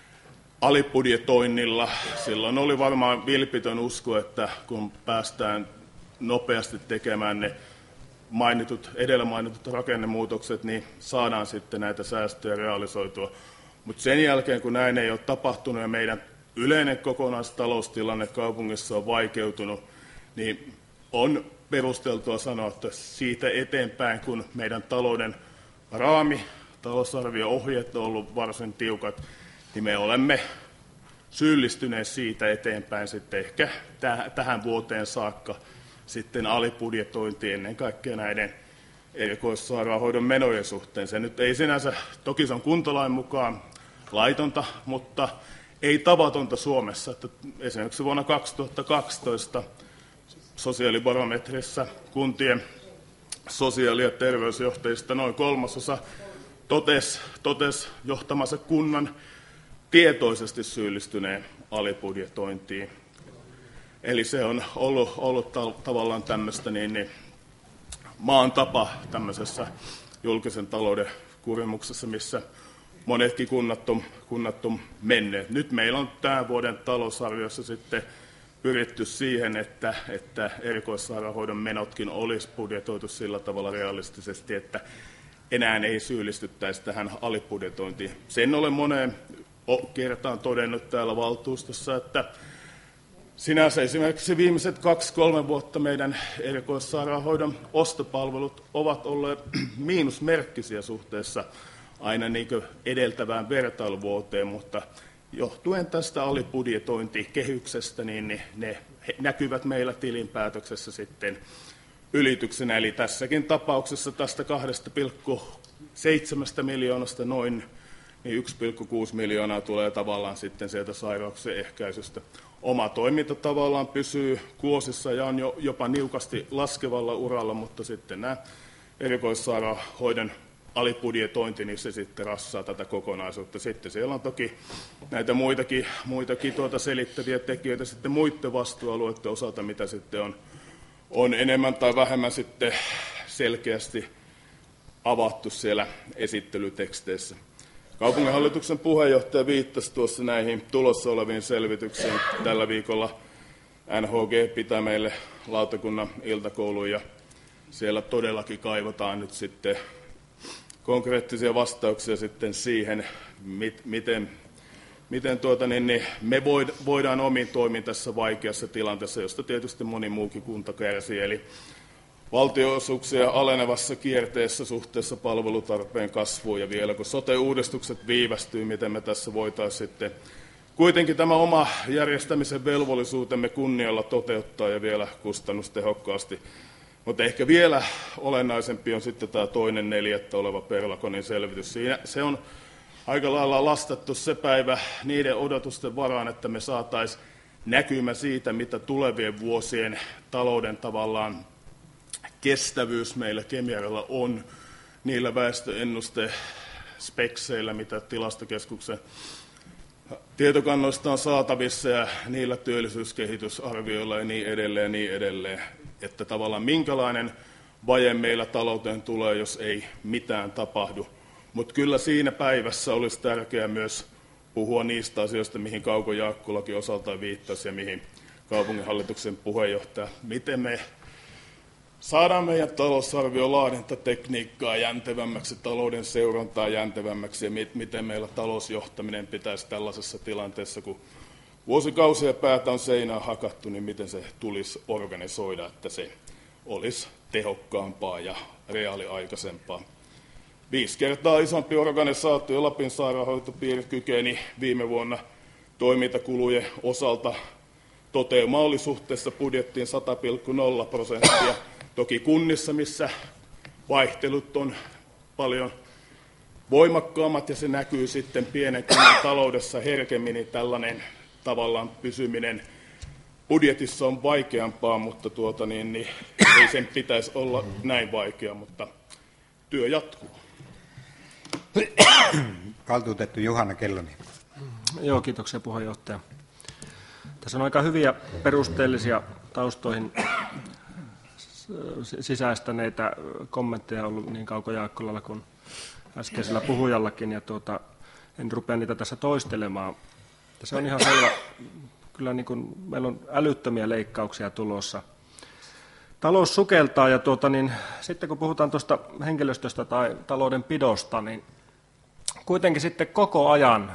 alibudjetoinnilla. Silloin oli varmaan vilpitön usko, että kun päästään nopeasti tekemään ne mainitut, edellä mainitut rakennemuutokset, niin saadaan sitten näitä säästöjä realisoitua. Mutta sen jälkeen, kun näin ei ole tapahtunut ja meidän yleinen kokonaistaloustilanne kaupungissa on vaikeutunut, niin on perusteltua sanoa, että siitä eteenpäin, kun meidän talouden raami, talousarvio-ohjeet on ollut varsin tiukat, niin me olemme syyllistyneet siitä eteenpäin sitten ehkä tähän vuoteen saakka sitten alibudjetointiin ennen kaikkea näiden erikoissairaanhoidon menojen suhteen. Se nyt ei sinänsä, toki se on kuntalain mukaan laitonta, mutta ei tavatonta Suomessa. Että esimerkiksi vuonna kaksituhattakaksitoista sosiaalibarometrissä kuntien sosiaali- ja terveysjohtajista noin kolmasosa totesi, totesi johtamansa kunnan tietoisesti syyllistyneen alibudjetointiin. Eli se on ollut, ollut ta- tavallaan tämmöistä niin, niin, maan tapa tämmöisessä julkisen talouden kurimuksessa, missä monetkin kunnat on, kunnat on menneet. Nyt meillä on tämän vuoden talousarviossa sitten pyritty siihen, että, että erikoissairaanhoidon menotkin olisi budjetoitu sillä tavalla realistisesti, että enää ei syyllistyttäisi tähän alibudjetointiin. Sen olen moneen kertaan todennut täällä valtuustossa, että sinänsä esimerkiksi viimeiset kaksi kolme vuotta meidän erikoissairaanhoidon ostopalvelut ovat olleet miinusmerkkisiä suhteessa aina niin kuin edeltävään vertailuvuoteen, mutta johtuen tästä alibudjetointikehyksestä, niin ne, ne näkyvät meillä tilinpäätöksessä sitten ylityksenä. Eli tässäkin tapauksessa tästä kaksi pilkku seitsemän miljoonasta noin niin yksi pilkku kuusi miljoonaa tulee tavallaan sitten sieltä sairauksien ehkäisystä. Oma toiminta tavallaan pysyy kuosissa ja on jo, jopa niukasti laskevalla uralla, mutta sitten nämä erikoissairaanhoidon alibudjetointi, niin se sitten rassaa tätä kokonaisuutta. Sitten siellä on toki näitä muitakin, muitakin tuota selittäviä tekijöitä sitten muiden vastuualueiden osalta, mitä sitten on, on enemmän tai vähemmän sitten selkeästi avattu siellä esittelyteksteissä. Kaupunginhallituksen puheenjohtaja viittasi tuossa näihin tulossa oleviin selvityksiin. Tällä viikolla N H G pitää meille lautakunnan iltakoulun ja siellä todellakin kaivataan nyt sitten konkreettisia vastauksia sitten siihen, mit, miten, miten tuota, niin, niin me voidaan omin toimin tässä vaikeassa tilanteessa, josta tietysti moni muukin kunta kärsii. Eli valtionosuuksia alenevassa kierteessä suhteessa palvelutarpeen kasvuun ja vielä kun sote-uudistukset viivästyy, miten me tässä voitaisiin sitten kuitenkin tämä oma järjestämisen velvollisuutemme kunnialla toteuttaa ja vielä kustannustehokkaasti. Mutta ehkä vielä olennaisempi on sitten tämä toinen neljättä oleva Perlakonin selvitys. Siinä se on aika lailla lastattu se päivä niiden odotusten varaan, että me saataisiin näkymä siitä, mitä tulevien vuosien talouden tavallaan kestävyys meillä Kemijärvellä on niillä väestöennustespekseillä, mitä Tilastokeskuksen tietokannoista on saatavissa ja niillä työllisyyskehitysarvioilla ja niin edelleen ja niin edelleen, että tavallaan minkälainen vaje meillä talouteen tulee, jos ei mitään tapahdu. Mutta kyllä siinä päivässä olisi tärkeää myös puhua niistä asioista, mihin Kauko Jaakkulakin osaltaan viittasi ja mihin kaupunginhallituksen puheenjohtaja, miten me saadaan meidän talousarvion laadintatekniikkaa jäntevämmäksi, talouden seurantaa jäntevämmäksi ja mit, miten meillä talousjohtaminen pitäisi tällaisessa tilanteessa, kun vuosikausia päätä on seinään hakattu, niin miten se tulisi organisoida, että se olisi tehokkaampaa ja reaaliaikaisempaa. Viisi kertaa isompi organisaatio Lapin sairaanhoitopiiri kykeni viime vuonna toimintakulujen osalta toteuma oli suhteessa budjettiin sata pilkku nolla prosenttia. Toki kunnissa, missä vaihtelut on paljon voimakkaammat ja se näkyy sitten pienen kunnan taloudessa herkemmin, niin tällainen tavallaan pysyminen budjetissa on vaikeampaa, mutta tuota, niin, niin, ei sen pitäisi olla näin vaikea, mutta työ jatkuu. Valtuutettu Juhana Kelloniemi. Joo, kiitoksia puheenjohtaja. Tässä on aika hyviä perusteellisia taustoihin sisäistäneitä kommentteja ollut niin Kauko Jaakkolalla kuin äskeisellä puhujallakin, ja tuota, en rupea niitä tässä toistelemaan. Se on ihan selvä, kyllä niin kuin meillä on älyttömiä leikkauksia tulossa. Talous sukeltaa, ja tuota, niin, sitten kun puhutaan tuosta henkilöstöstä tai taloudenpidosta, niin kuitenkin sitten koko ajan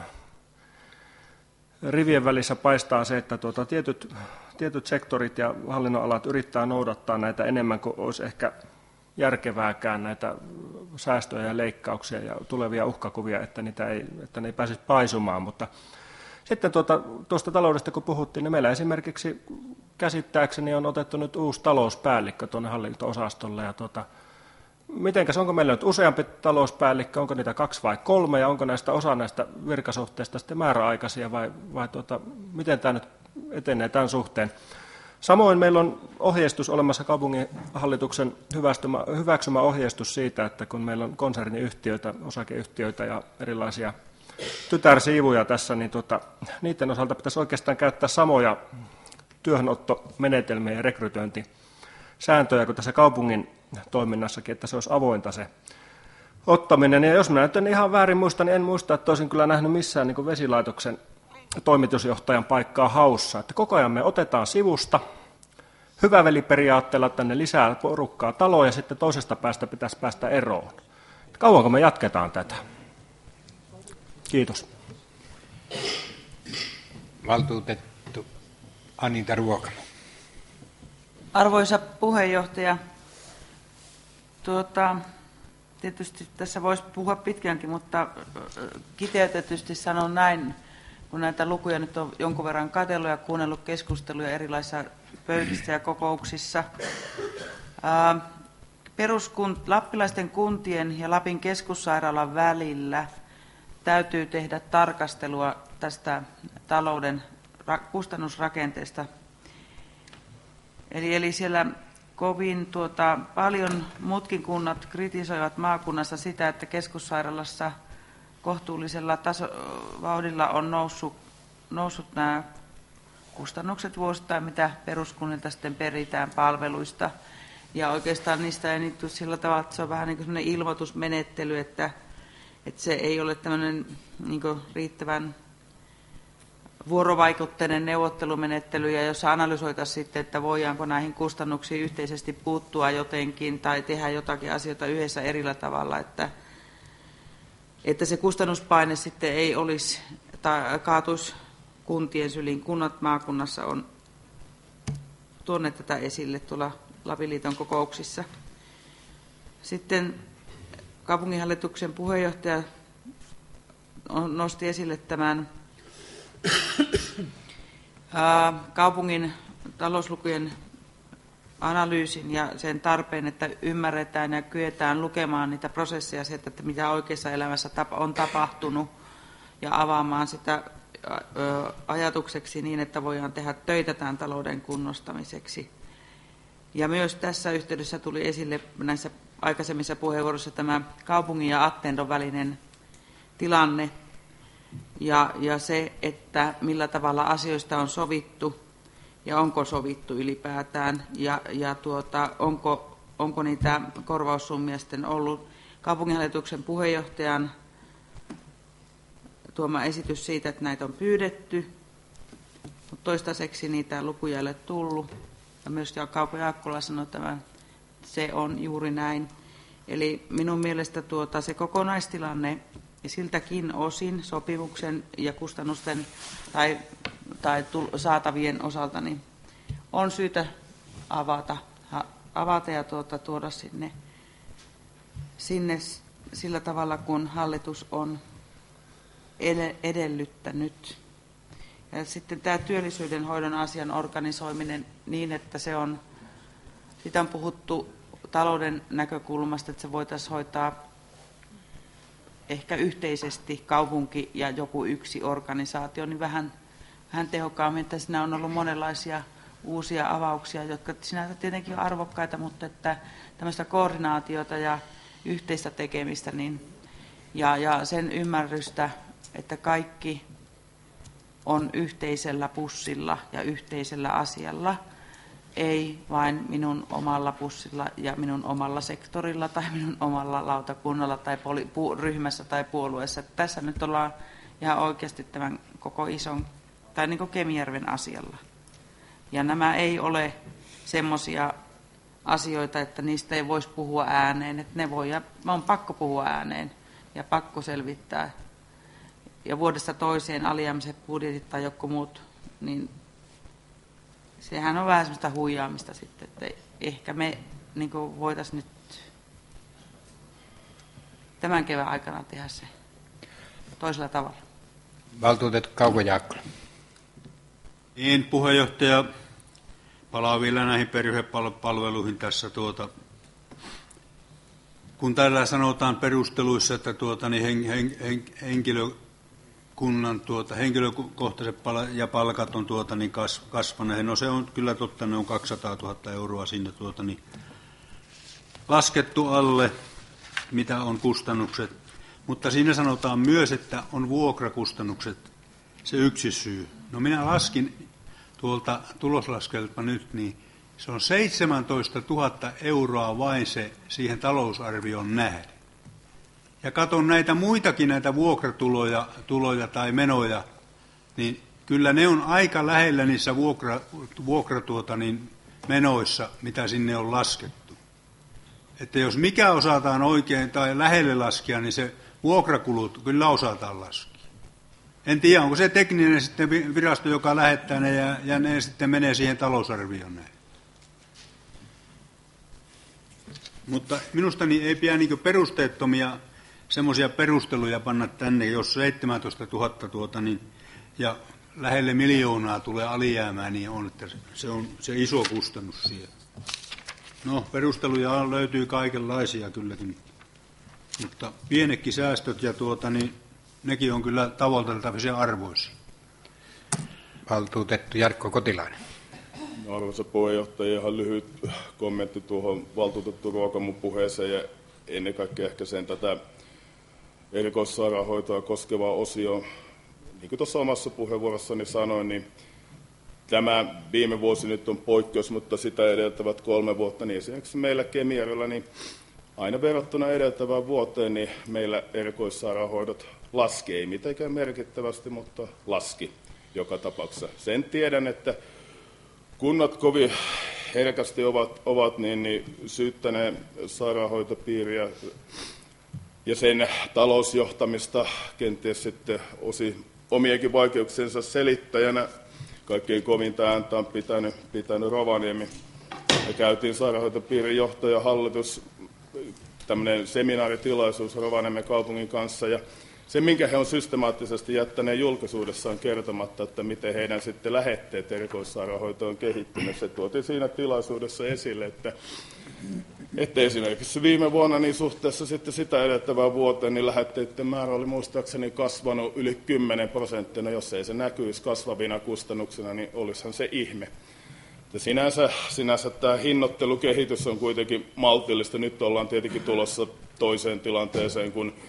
rivien välissä paistaa se, että tuota, tietyt, tietyt sektorit ja hallinnonalat yrittää noudattaa näitä enemmän kuin olisi ehkä järkevääkään, näitä säästöjä ja leikkauksia ja tulevia uhkakuvia, että, niitä ei, että ne ei pääsisi paisumaan. Mutta sitten tuota, tuosta taloudesta kun puhuttiin, niin meillä esimerkiksi käsittääkseni on otettu nyt uusi talouspäällikkö tuonne hallinto-osastolle. Ja tuota, mitenkäs, onko meillä nyt useampi talouspäällikkö, onko niitä kaksi vai kolme, ja onko näistä osa näistä virkasuhteista sitten määräaikaisia, vai, vai tuota, miten tämä nyt etenee tämän suhteen? Samoin meillä on ohjeistus olemassa kaupunginhallituksen hyväksymä ohjeistus siitä, että kun meillä on konserniyhtiöitä, osakeyhtiöitä ja erilaisia tytärsiivuja tässä, niin tuota, niiden osalta pitäisi oikeastaan käyttää samoja työhönottomenetelmiä ja rekrytointisääntöjä kuin tässä kaupungin toiminnassakin, että se olisi avointa se ottaminen. Ja jos minä nyt en ihan väärin muista, niin en muista, että olisin kyllä nähnyt missään niin kuin vesilaitoksen toimitusjohtajan paikkaa haussa. Että koko ajan me otetaan sivusta hyväveliperiaatteella tänne lisää porukkaa taloon ja sitten toisesta päästä pitäisi päästä eroon. Kauanko me jatketaan tätä? Kiitos. Valtuutettu Anita Ruokamo. Arvoisa puheenjohtaja, tuota, tietysti tässä voisi puhua pitkäänkin, mutta kiteytetysti sanon näin, kun näitä lukuja nyt on jonkun verran katsellut ja kuunnellut keskusteluja erilaisissa pöydissä ja kokouksissa. Ää, peruskunt, lappilaisten kuntien ja Lapin keskussairaalan välillä täytyy tehdä tarkastelua tästä talouden kustannusrakenteesta. Eli, eli siellä kovin tuota, paljon muutkin kunnat kritisoivat maakunnassa sitä, että keskussairaalassa kohtuullisella taso, vauhdilla on noussut, noussut nämä kustannukset vuosittain, mitä peruskunnilta sitten peritään palveluista. Ja oikeastaan niistä ei niitä sillä tavalla, että se on vähän niin kuin sellainen ilmoitusmenettely, että, että se ei ole tämmöinen niin kuin riittävän vuorovaikutteinen neuvottelumenettely, ja jossa analysoitaisiin sitten, että voidaanko näihin kustannuksiin yhteisesti puuttua jotenkin tai tehdä jotakin asioita yhdessä erillä tavalla, että, että se kustannuspaine sitten ei olisi tai kaatuisi kuntien syliin. Kunnat maakunnassa on tuonne tätä esille tuolla Lapin kokouksissa. Sitten kaupunginhallituksen puheenjohtaja nosti esille tämän kaupungin talouslukujen analyysin ja sen tarpeen, että ymmärretään ja kyetään lukemaan niitä prosesseja sieltä, että mitä oikeassa elämässä on tapahtunut, ja avaamaan sitä ajatukseksi niin, että voidaan tehdä töitä tämän talouden kunnostamiseksi. Ja myös tässä yhteydessä tuli esille näissä aikaisemmissa puheenvuoroissa tämä kaupungin ja Attendon välinen tilanne. ja, ja se, että millä tavalla asioista on sovittu ja onko sovittu ylipäätään ja, ja tuota, onko, onko niitä korvaussummia sitten ollut. Kaupunginhallituksen puheenjohtajan tuoma esitys siitä, että näitä on pyydetty, mutta toistaiseksi niitä lukuja ei ole tullut. Ja myös Kaupo Jaakkola sanoi tämän, se on juuri näin. Eli minun mielestä tuota, se kokonaistilanne ja siltäkin osin sopimuksen ja kustannusten tai, tai saatavien osalta niin on syytä avata, avata ja tuota, tuoda sinne, sinne sillä tavalla, kun hallitus on edellyttänyt. Ja sitten tämä työllisyyden hoidon asian organisoiminen niin, että se on, siitä on puhuttu talouden näkökulmasta, että se voitaisiin hoitaa ehkä yhteisesti kaupunki ja joku yksi organisaatio, niin vähän, vähän tehokkaammin, että siinä on ollut monenlaisia uusia avauksia, jotka sinänsä tietenkin on arvokkaita, mutta että tämmöistä koordinaatiota ja yhteistä tekemistä niin, ja, ja sen ymmärrystä, että kaikki on yhteisellä pussilla ja yhteisellä asialla, ei vain minun omalla pussilla ja minun omalla sektorilla tai minun omalla lautakunnalla tai poli- pu- ryhmässä tai puolueessa. Tässä nyt ollaan ihan oikeasti tämän koko ison, tai niin kuin Kemijärven asialla. Ja nämä ei ole semmoisia asioita, että niistä ei voisi puhua ääneen, että ne voi, ja on pakko puhua ääneen ja pakko selvittää. Ja vuodesta toiseen alijäämiset budjetit tai joku muut, niin sehän on vähän semmoista huijaamista sitten, että ehkä me niin voitaisiin nyt tämän kevään aikana tehdä se toisella tavalla. Valtuutettu Kaupo Jaakkola. Niin, puheenjohtaja, palaa vielä näihin perhepalveluihin tässä. Tuota, kun täällä sanotaan perusteluissa, että tuota, niin hen, hen, hen, henkilökunnan tuota, henkilökohtaiset ja palkat on tuota, niin kas, kasvaneet, no se on kyllä totta, ne on kaksisataatuhatta euroa sinne tuota, niin laskettu alle, mitä on kustannukset. Mutta siinä sanotaan myös, että on vuokrakustannukset se yksi syy. No minä laskin tuolta tuloslaskelma nyt, niin se on seitsemäntoistatuhatta euroa vain se siihen talousarvioon nähden. Ja katson näitä muitakin näitä vuokratuloja tuloja tai menoja, niin kyllä ne on aika lähellä niissä vuokra, vuokra tuota, niin menoissa, mitä sinne on laskettu. Että jos mikä osataan oikein tai lähelle laskea, niin se vuokrakulut kyllä osataan laskea. En tiedä, onko se tekninen sitten virasto, joka lähettää ne ja, ja ne sitten menee siihen talousarvioon näin. Mutta minusta niin ei pidä niin perusteettomia semmoisia perusteluja panna tänne, jos seitsemäntoistatuhatta tuota, niin, ja lähelle miljoonaa tulee alijäämää, niin on, että se on se iso kustannus siellä. No, perusteluja löytyy kaikenlaisia kylläkin, mutta pienekin säästöt ja tuota, niin nekin on kyllä tavoiteltavisia arvoisia. Valtuutettu Jarkko Kotilainen. No, arvoisa puheenjohtaja, ihan lyhyt kommentti tuohon valtuutettu Ruokamon puheeseen ja ennen kaikkea ehkä sen tätä erikoissairaanhoitoa koskevaa osioon. Niin kuin tuossa omassa puheenvuorossani sanoin, niin tämä viime vuosi nyt on poikkeus, mutta sitä edeltävät kolme vuotta, niin esimerkiksi meillä Kemijärvellä, niin aina verrattuna edeltävään vuoteen, niin meillä erikoissairaanhoidot laski, ei mitenkään merkittävästi, mutta laski joka tapauksessa. Sen tiedän, että kunnat kovin herkästi ovat, ovat niin, niin syyttäneen sairaanhoitopiiriä ja sen talousjohtamista kenties sitten osin omienkin vaikeuksiensa selittäjänä. Kaikkein kovinta ääntä on pitänyt, pitänyt Rovaniemi. Me käytiin sairaanhoitopiirin johtaja hallitus, tämmöinen seminaaritilaisuus Rovaniemen kaupungin kanssa, ja se, minkä he on systemaattisesti jättäneet julkisuudessaan kertomatta, että miten heidän sitten lähetteet erikoissairaanhoitoon on kehittynyt, se tuotiin siinä tilaisuudessa esille, että, että esimerkiksi viime vuonna niin suhteessa sitten sitä edeltävään vuoteen, niin lähetteiden määrä oli muistaakseni kasvanut yli kymmenen prosenttia. No, jos ei se näkyisi kasvavina kustannuksina, niin olisihan se ihme. Ja sinänsä, sinänsä tämä hinnoittelukehitys on kuitenkin maltillista. Nyt ollaan tietenkin tulossa toiseen tilanteeseen, kun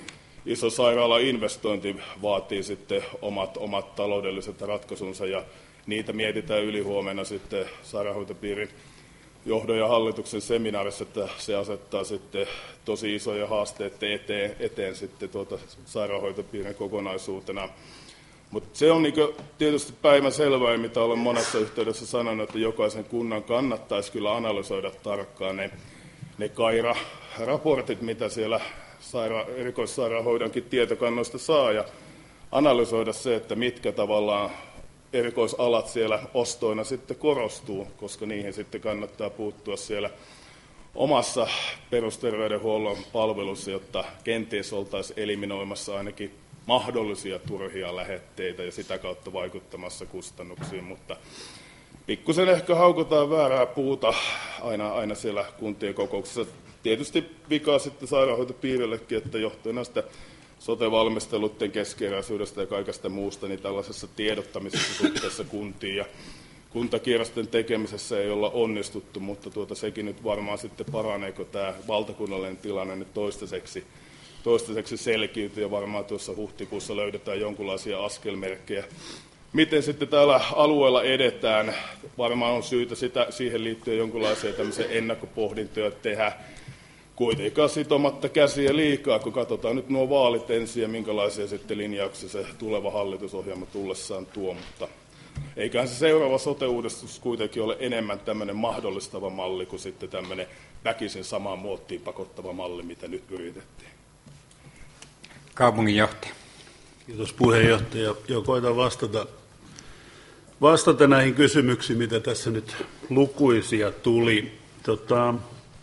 iso sairaala-investointi vaatii sitten omat, omat taloudelliset ratkaisunsa, ja niitä mietitään ylihuomenna sitten sairaanhoitopiirin johdon ja hallituksen seminaarissa, että se asettaa sitten tosi isoja haasteita eteen, eteen sitten tuota sairaanhoitopiirin kokonaisuutena. Mutta se on niinku tietysti päivänselvää, mitä olen monessa yhteydessä sanonut, että jokaisen kunnan kannattaisi kyllä analysoida tarkkaan ne, ne Kaira-raportit, mitä siellä saira- erikoissairaanhoidonkin tietokannoista saa, ja analysoida se, että mitkä tavallaan erikoisalat siellä ostoina sitten korostuu, koska niihin sitten kannattaa puuttua siellä omassa perusterveydenhuollon palvelussa, jotta kenties oltaisiin eliminoimassa ainakin mahdollisia turhia lähetteitä ja sitä kautta vaikuttamassa kustannuksiin, mutta pikkusen ehkä haukutaan väärää puuta aina, aina siellä kuntien kokouksessa. Tietysti vikaa sitten sairaanhoitopiirillekin, että johtuen näistä sote-valmisteluiden keskeeräisyydestä ja kaikesta muusta, niin tällaisessa tiedottamisessa suhteessa kuntiin ja kuntakierrosten tekemisessä ei olla onnistuttu, mutta tuota, sekin nyt varmaan sitten paraneeko tämä valtakunnallinen tilanne nyt toistaiseksi, toistaiseksi selkiytyy, ja varmaan tuossa huhtikuussa löydetään jonkinlaisia askelmerkkejä. Miten sitten täällä alueella edetään? Varmaan on syytä sitä, siihen liittyen jonkinlaisia tämmöisiä ennakkopohdintoja tehdä, kuitenkaan sitomatta käsiä liikaa, kun katsotaan nyt nuo vaalit ensin ja minkälaisia sitten linjauksia se tuleva hallitusohjelma tullessaan tuo, mutta eiköhän se seuraava sote-uudistus kuitenkin ole enemmän tämmöinen mahdollistava malli kuin sitten tämmöinen väkisin samaan muottiin pakottava malli, mitä nyt yritettiin. Kaupunginjohtaja. Kiitos puheenjohtaja. Jo koitan vastata, vastata näihin kysymyksiin, mitä tässä nyt lukuisia tuli. Tota,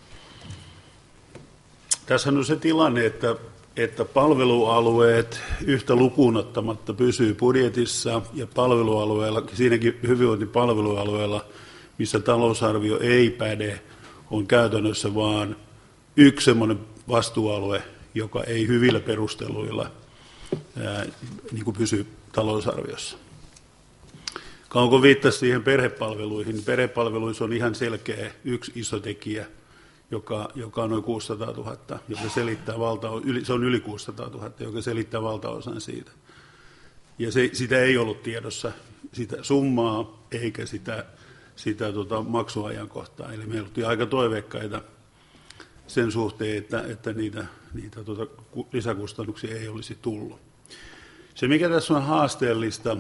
tässä on se tilanne, että, että palvelualueet yhtä lukuun ottamatta pysyy budjetissa, ja palvelualueella, siinäkin hyvinvointipalvelualueella, missä talousarvio ei päde, on käytännössä vain yksi semmoinen vastuualue, joka ei hyvillä perusteluilla ää, niin kuin pysy talousarviossa. Kauko viittasi siihen perhepalveluihin, niin perhepalveluissa on ihan selkeä yksi iso tekijä, joka, joka on noin kuusisataatuhatta, joka selittää valta, se on yli kuusisataatuhatta, joka selittää valtaosan siitä. Ja se, sitä ei ollut tiedossa, sitä summaa eikä sitä, sitä tota, maksuajankohtaa. Eli me oltiin aika toiveikkaita sen suhteen, että, että niitä, niitä tota, lisäkustannuksia ei olisi tullut. Se, mikä tässä on haasteellista,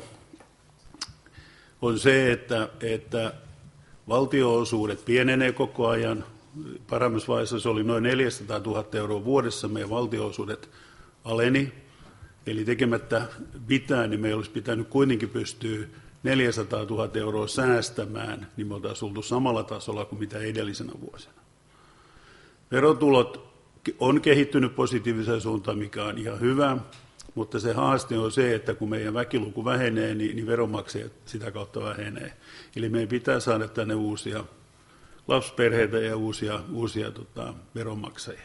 on se, että, että valtionosuudet pienenee koko ajan. Parannusvaiheessa se oli noin neljäsataatuhatta euroa vuodessa, meidän valtionosuudet aleni. Eli tekemättä mitään, niin meillä olisi pitänyt kuitenkin pystyä neljäsataatuhatta euroa säästämään, niin me oltaisiin oltu samalla tasolla kuin mitä edellisenä vuosina. Verotulot on kehittynyt positiiviseen suuntaan, mikä on ihan hyvä, mutta se haaste on se, että kun meidän väkiluku vähenee, niin, niin veronmaksajat sitä kautta vähenee. Eli meidän pitää saada tänne uusia lapsiperheitä ja uusia, uusia tota, veronmaksajia.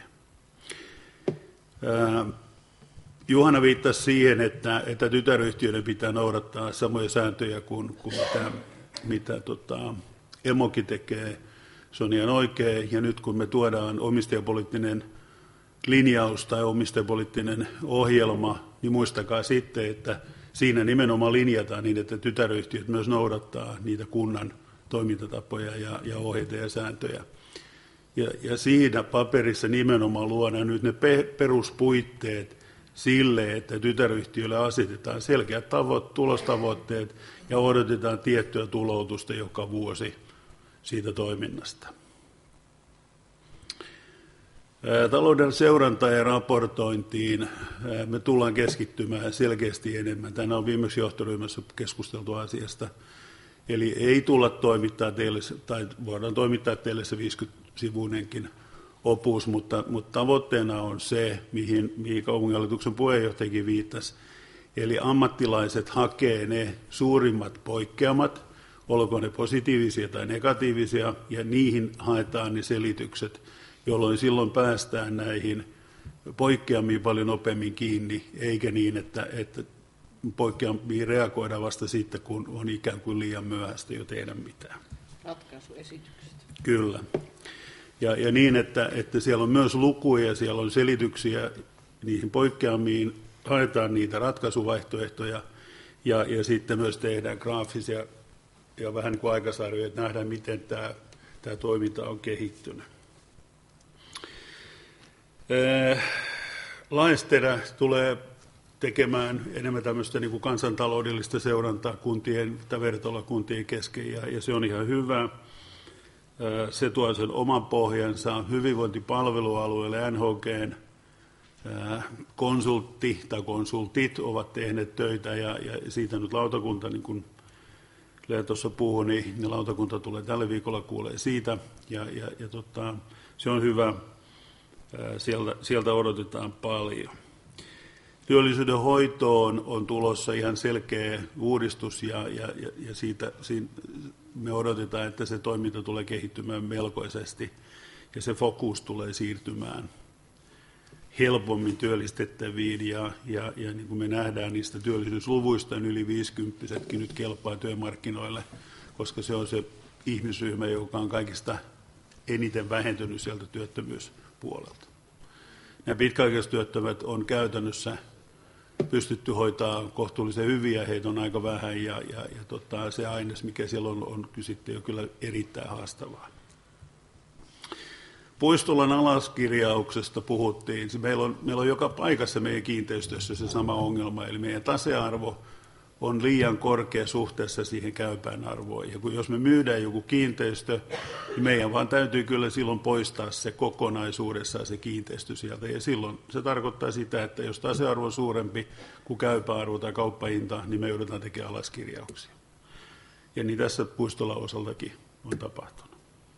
Ää, Juhana viittasi siihen, että, että tytäryhtiöiden pitää noudattaa samoja sääntöjä kuin, kuin mitä, mitä tota, Emokin tekee. Se on ihan oikein, ja nyt kun me tuodaan omistajapoliittinen linjaus tai omistajapoliittinen ohjelma, niin muistakaa sitten, että siinä nimenomaan linjataan niin, että tytäryhtiöt myös noudattaa niitä kunnan toimintatapoja ja, ja ohjeita ja sääntöjä. Ja, ja siinä paperissa nimenomaan luodaan nyt ne pe- peruspuitteet sille, että tytäryhtiöille asetetaan selkeät tavo- tulostavoitteet ja odotetaan tiettyä tuloutusta joka vuosi siitä toiminnasta. Talouden seurantaan ja raportointiin me tullaan keskittymään selkeästi enemmän. Tänään on viimeksi johtoryhmässä keskusteltu asiasta. Eli ei tulla toimittaa teille, tai voidaan toimittaa teille se viisikymmentä-sivuinenkin opus, mutta, mutta tavoitteena on se, mihin, mihin kaupunginhallituksen puheenjohtajakin viittasi. Eli ammattilaiset hakee ne suurimmat poikkeamat, olkoon ne positiivisia tai negatiivisia, ja niihin haetaan ne selitykset, jolloin silloin päästään näihin poikkeamiin paljon nopeammin kiinni, eikä niin, että, että poikkeamiin reagoidaan vasta sitten, kun on ikään kuin liian myöhäistä jo tehdä mitään. Ratkaisuesitykset. Kyllä. Ja, ja niin, että, että siellä on myös lukuja, siellä on selityksiä, niihin poikkeamiin haetaan niitä ratkaisuvaihtoehtoja ja, ja sitten myös tehdään graafisia ja vähän niin kuin aikasarjoja, että nähdään, miten tämä, tämä toiminta on kehittynyt. Laesterä tulee tekemään enemmän tämmöistä niin kuin kansantaloudellista seurantaa kuntien tai vertailla kuntien kesken, ja, ja se on ihan hyvä. Se tuo sen oman pohjansa hyvinvointipalvelualueelle. N H G:n konsultti tai konsultit ovat tehneet töitä, ja, ja siitä nyt lautakunta, niin kuin Lea tuossa puhui, niin, niin lautakunta tulee tällä viikolla kuulee siitä, ja, ja, ja tota, se on hyvä. Sieltä, sieltä odotetaan paljon. Työllisyyden hoitoon on tulossa ihan selkeä uudistus, ja, ja, ja siitä, siitä me odotetaan, että se toiminta tulee kehittymään melkoisesti, ja se fokus tulee siirtymään helpommin työllistettäviin, ja, ja, ja niin kuin me nähdään niistä työllisyysluvuista, niin yli viisikymppisetkin nyt kelpaa työmarkkinoille, koska se on se ihmisryhmä, joka on kaikista eniten vähentynyt sieltä työttömyyspuolelta. Nämä pitkäaikaistyöttömät on käytännössä pystytty hoitaa kohtuullisen hyvin, ja heitä on aika vähän, ja, ja, ja tota, se aines, mikä siellä on, on sitten jo kyllä erittäin haastavaa. Puistolan alaskirjauksesta puhuttiin. Meillä on, meillä on joka paikassa meidän kiinteistössä se sama ongelma, eli meidän tasearvo on liian korkea suhteessa siihen käypään arvoon. Ja kun jos me myydään joku kiinteistö, niin meidän vaan täytyy kyllä silloin poistaa se kokonaisuudessaan se kiinteistö sieltä. Ja silloin se tarkoittaa sitä, että jos tasearvo on suurempi kuin käypä arvo tai kauppahinta, niin me joudutaan tekemään alaskirjauksia. Ja niin tässä Puistolan osaltakin on tapahtunut.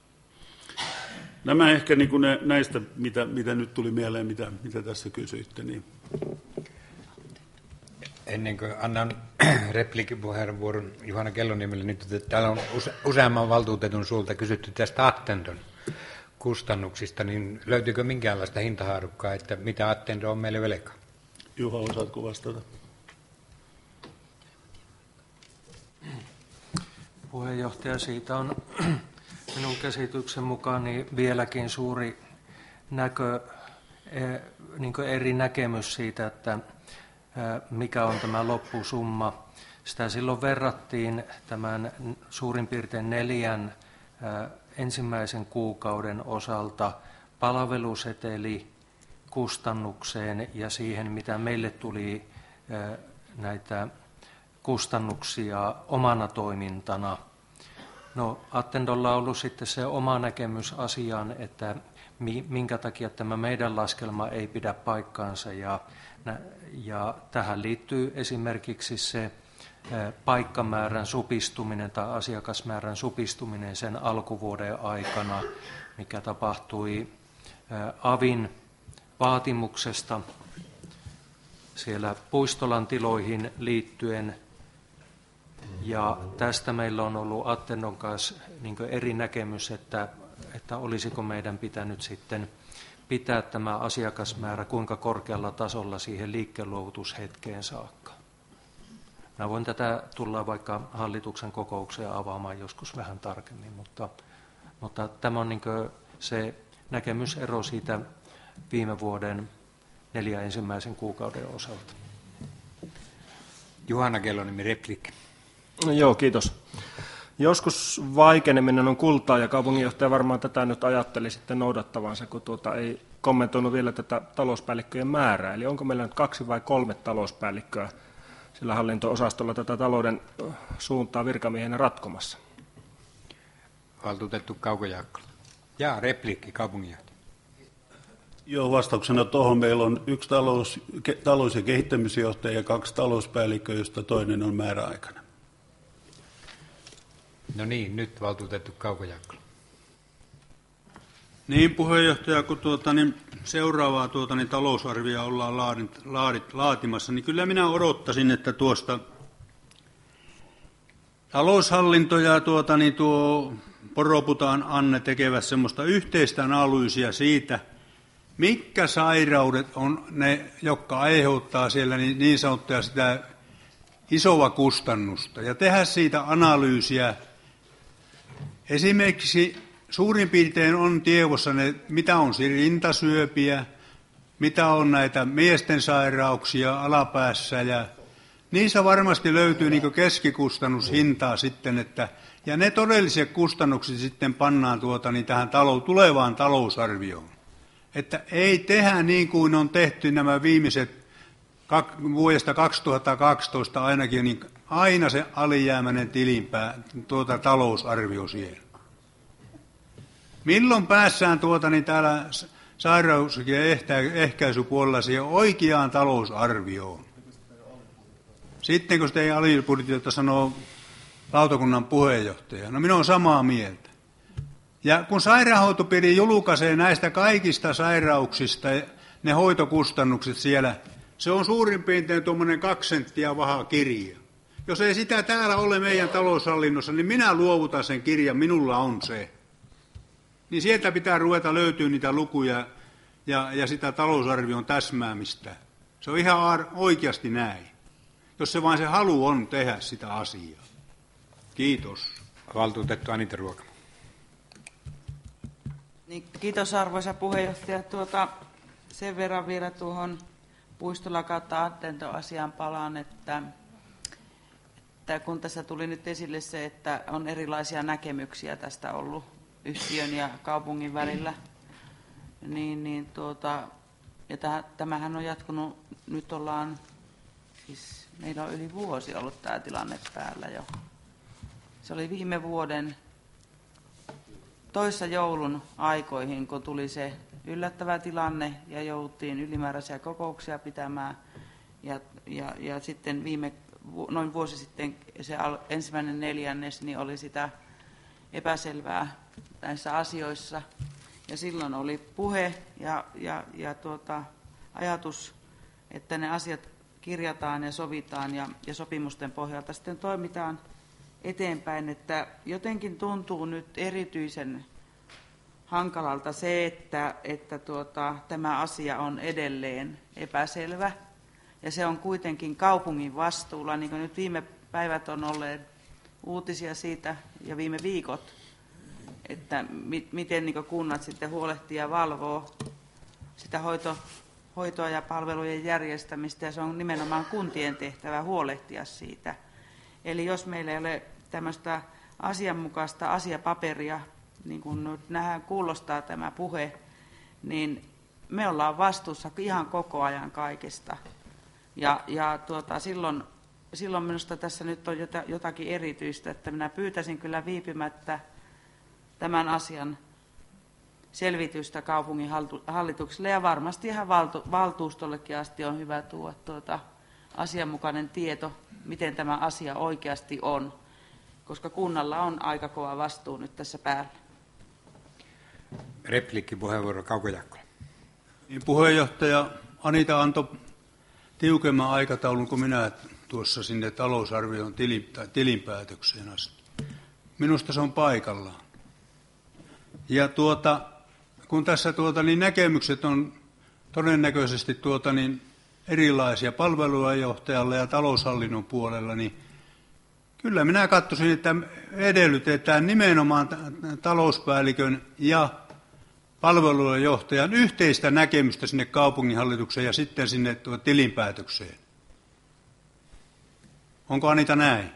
Nämä ehkä niin kuin ne, näistä, mitä, mitä nyt tuli mieleen, mitä, mitä tässä kysyitte. Niin. Ennen kuin annan repliikkipuheenvuoron Juhana Kelloniemelle, niin täällä on use, useamman valtuutetun suulta kysytty tästä Attendon kustannuksista, niin löytyykö minkäänlaista hintahaarukkaa, että mitä Attendo on meille velkaa? Juha, osaatko vastata? Puheenjohtaja, siitä on minun käsityksen mukaan niin vieläkin suuri näkö, niin kuin eri näkemys siitä, että mikä on tämä loppusumma. Sitä silloin verrattiin tämän suurin piirtein neljän ensimmäisen kuukauden osalta palveluseteli kustannukseen ja siihen, mitä meille tuli näitä kustannuksia omana toimintana. No, Attendolla on ollut sitten se oma näkemys asiaan, että minkä takia tämä meidän laskelma ei pidä paikkaansa, ja, ja tähän liittyy esimerkiksi se paikkamäärän supistuminen tai asiakasmäärän supistuminen sen alkuvuoden aikana, mikä tapahtui avin vaatimuksesta siellä Puistolan tiloihin liittyen. Ja tästä meillä on ollut Attendon kanssa niin kuin eri näkemys, että, että olisiko meidän pitänyt sitten pitää tämä asiakasmäärä kuinka korkealla tasolla siihen liikkeenluovutushetkeen saakka. Mä voin tätä tulla vaikka hallituksen kokoukseen avaamaan joskus vähän tarkemmin, mutta, mutta tämä on niin kuin se näkemysero siitä viime vuoden neljän ensimmäisen kuukauden osalta. Juhana Kelloniemi, repliikki. No joo, kiitos. Joskus vaikeneminen on kultaa, ja kaupunginjohtaja varmaan tätä nyt ajatteli sitten noudattavansa, kun tuota ei kommentoinut vielä tätä talouspäällikköjen määrää. Eli onko meillä nyt kaksi vai kolme talouspäällikköä sillä hallinto-osastolla tätä talouden suuntaa virkamiehenä ratkomassa? Valtuutettu Kauko Jaakkola. Ja repliikki kaupunginjohtaja. Joo, vastauksena tuohon meillä on yksi talous, ke, talous- ja kehittämisjohtaja ja kaksi talouspäällikköä, josta toinen on määräaikainen. No niin, nyt valtuutettu Kauko Jaakkola. Niin, puheenjohtaja, kun tuota, niin seuraavaa tuota, niin talousarvia ollaan laadit, laadit, laatimassa, niin kyllä minä odottaisin, että tuosta taloushallinto ja tuota, niin tuo Poroputaan Anne tekevät semmoista yhteistä analyysiä siitä, mitkä sairaudet on ne, jotka aiheuttaa siellä niin, niin sanottuja sitä isoa kustannusta, ja tehdä siitä analyysiä. Esimerkiksi suurin piirtein on tiedossa ne, mitä on rintasyöpiä, mitä on näitä miesten sairauksia alapäässä, ja niissä varmasti löytyy niin keskikustannushintaa sitten, että, ja ne todelliset kustannukset sitten pannaan tuota, niin tähän talou, tulevaan talousarvioon. Että ei tehdä niin kuin on tehty nämä viimeiset vuodesta kaksituhattakaksitoista ainakin, niin aina se alijäämäinen tilinpää, tuota talousarvio siellä. Milloin päässään tuota, niin täällä sairaus- ja ehkäisypuolella siihen oikeaan talousarvioon? Sitten kun sitä ei alibudjetoita sanoo lautakunnan puheenjohtaja, no minä olen samaa mieltä. Ja kun sairaanhoitopiiri julkaisee näistä kaikista sairauksista ne hoitokustannukset siellä, se on suurin piirtein tuommoinen kaksi senttiä vaha kirja. Jos ei sitä täällä ole meidän taloushallinnossa, niin minä luovutan sen kirjan, minulla on se. Niin sieltä pitää ruveta löytyä niitä lukuja ja, ja sitä talousarvion täsmäämistä. Se on ihan oikeasti näin. Jos se vain se halu on tehdä sitä asiaa. Kiitos. Valtuutettu Anita Ruoka. Niin, kiitos arvoisa puheenjohtaja. Tuota, sen verran vielä tuohon Puistola kautta Attento-asiaan palaan, että, että kun tässä tuli nyt esille se, että on erilaisia näkemyksiä tästä ollut yhtiön ja kaupungin välillä, niin, niin tuota, ja täh, tämähän on jatkunut, nyt ollaan, siis meillä on yli vuosi ollut tämä tilanne päällä jo. Se oli viime vuoden toissa joulun aikoihin, kun tuli se yllättävä tilanne ja jouttiin ylimääräisiä kokouksia pitämään. Ja, ja, ja sitten viime, noin vuosi sitten se ensimmäinen neljännes niin oli sitä epäselvää näissä asioissa. Ja silloin oli puhe ja, ja, ja tuota, ajatus, että ne asiat kirjataan ja sovitaan ja, ja sopimusten pohjalta sitten toimitaan eteenpäin, että jotenkin tuntuu nyt erityisen hankalalta se, että, että tuota, tämä asia on edelleen epäselvä ja se on kuitenkin kaupungin vastuulla, niin kuin nyt viime päivät on olleet uutisia siitä ja viime viikot, että mi, miten niin kunnat sitten huolehtii ja valvoo sitä hoito, hoitoa ja palvelujen järjestämistä ja se on nimenomaan kuntien tehtävä huolehtia siitä. Eli jos meillä ei ole tämmöistä asianmukaista asiapaperia, niin kuin nyt nähdään, kuulostaa tämä puhe, niin me ollaan vastuussa ihan koko ajan kaikesta. Ja, ja tuota, silloin, silloin minusta tässä nyt on jotakin erityistä, että minä pyytäisin kyllä viipymättä tämän asian selvitystä kaupungin hallitukselle ja varmasti ihan valtu, valtuustollekin asti on hyvä tuoda tuota asianmukainen tieto, miten tämä asia oikeasti on, koska kunnalla on aika kova vastuu nyt tässä päällä. Repliikkipuheenvuoro Kauko Jaakkola. Niin, puheenjohtaja Anita antoi tiukemman aikataulun kuin minä tuossa sinne talousarvion tilin, tai tilinpäätökseen asti. Minusta se on paikallaan. Ja tuota, kun tässä tuota, niin näkemykset on todennäköisesti tuota, niin erilaisia palvelujenjohtajalle ja taloushallinnon puolella, niin kyllä minä katsoisin, että edellytetään nimenomaan talouspäällikön ja palvelujenjohtajan yhteistä näkemystä sinne kaupunginhallitukseen ja sitten sinne tuo tilinpäätökseen. Onko Anita näin?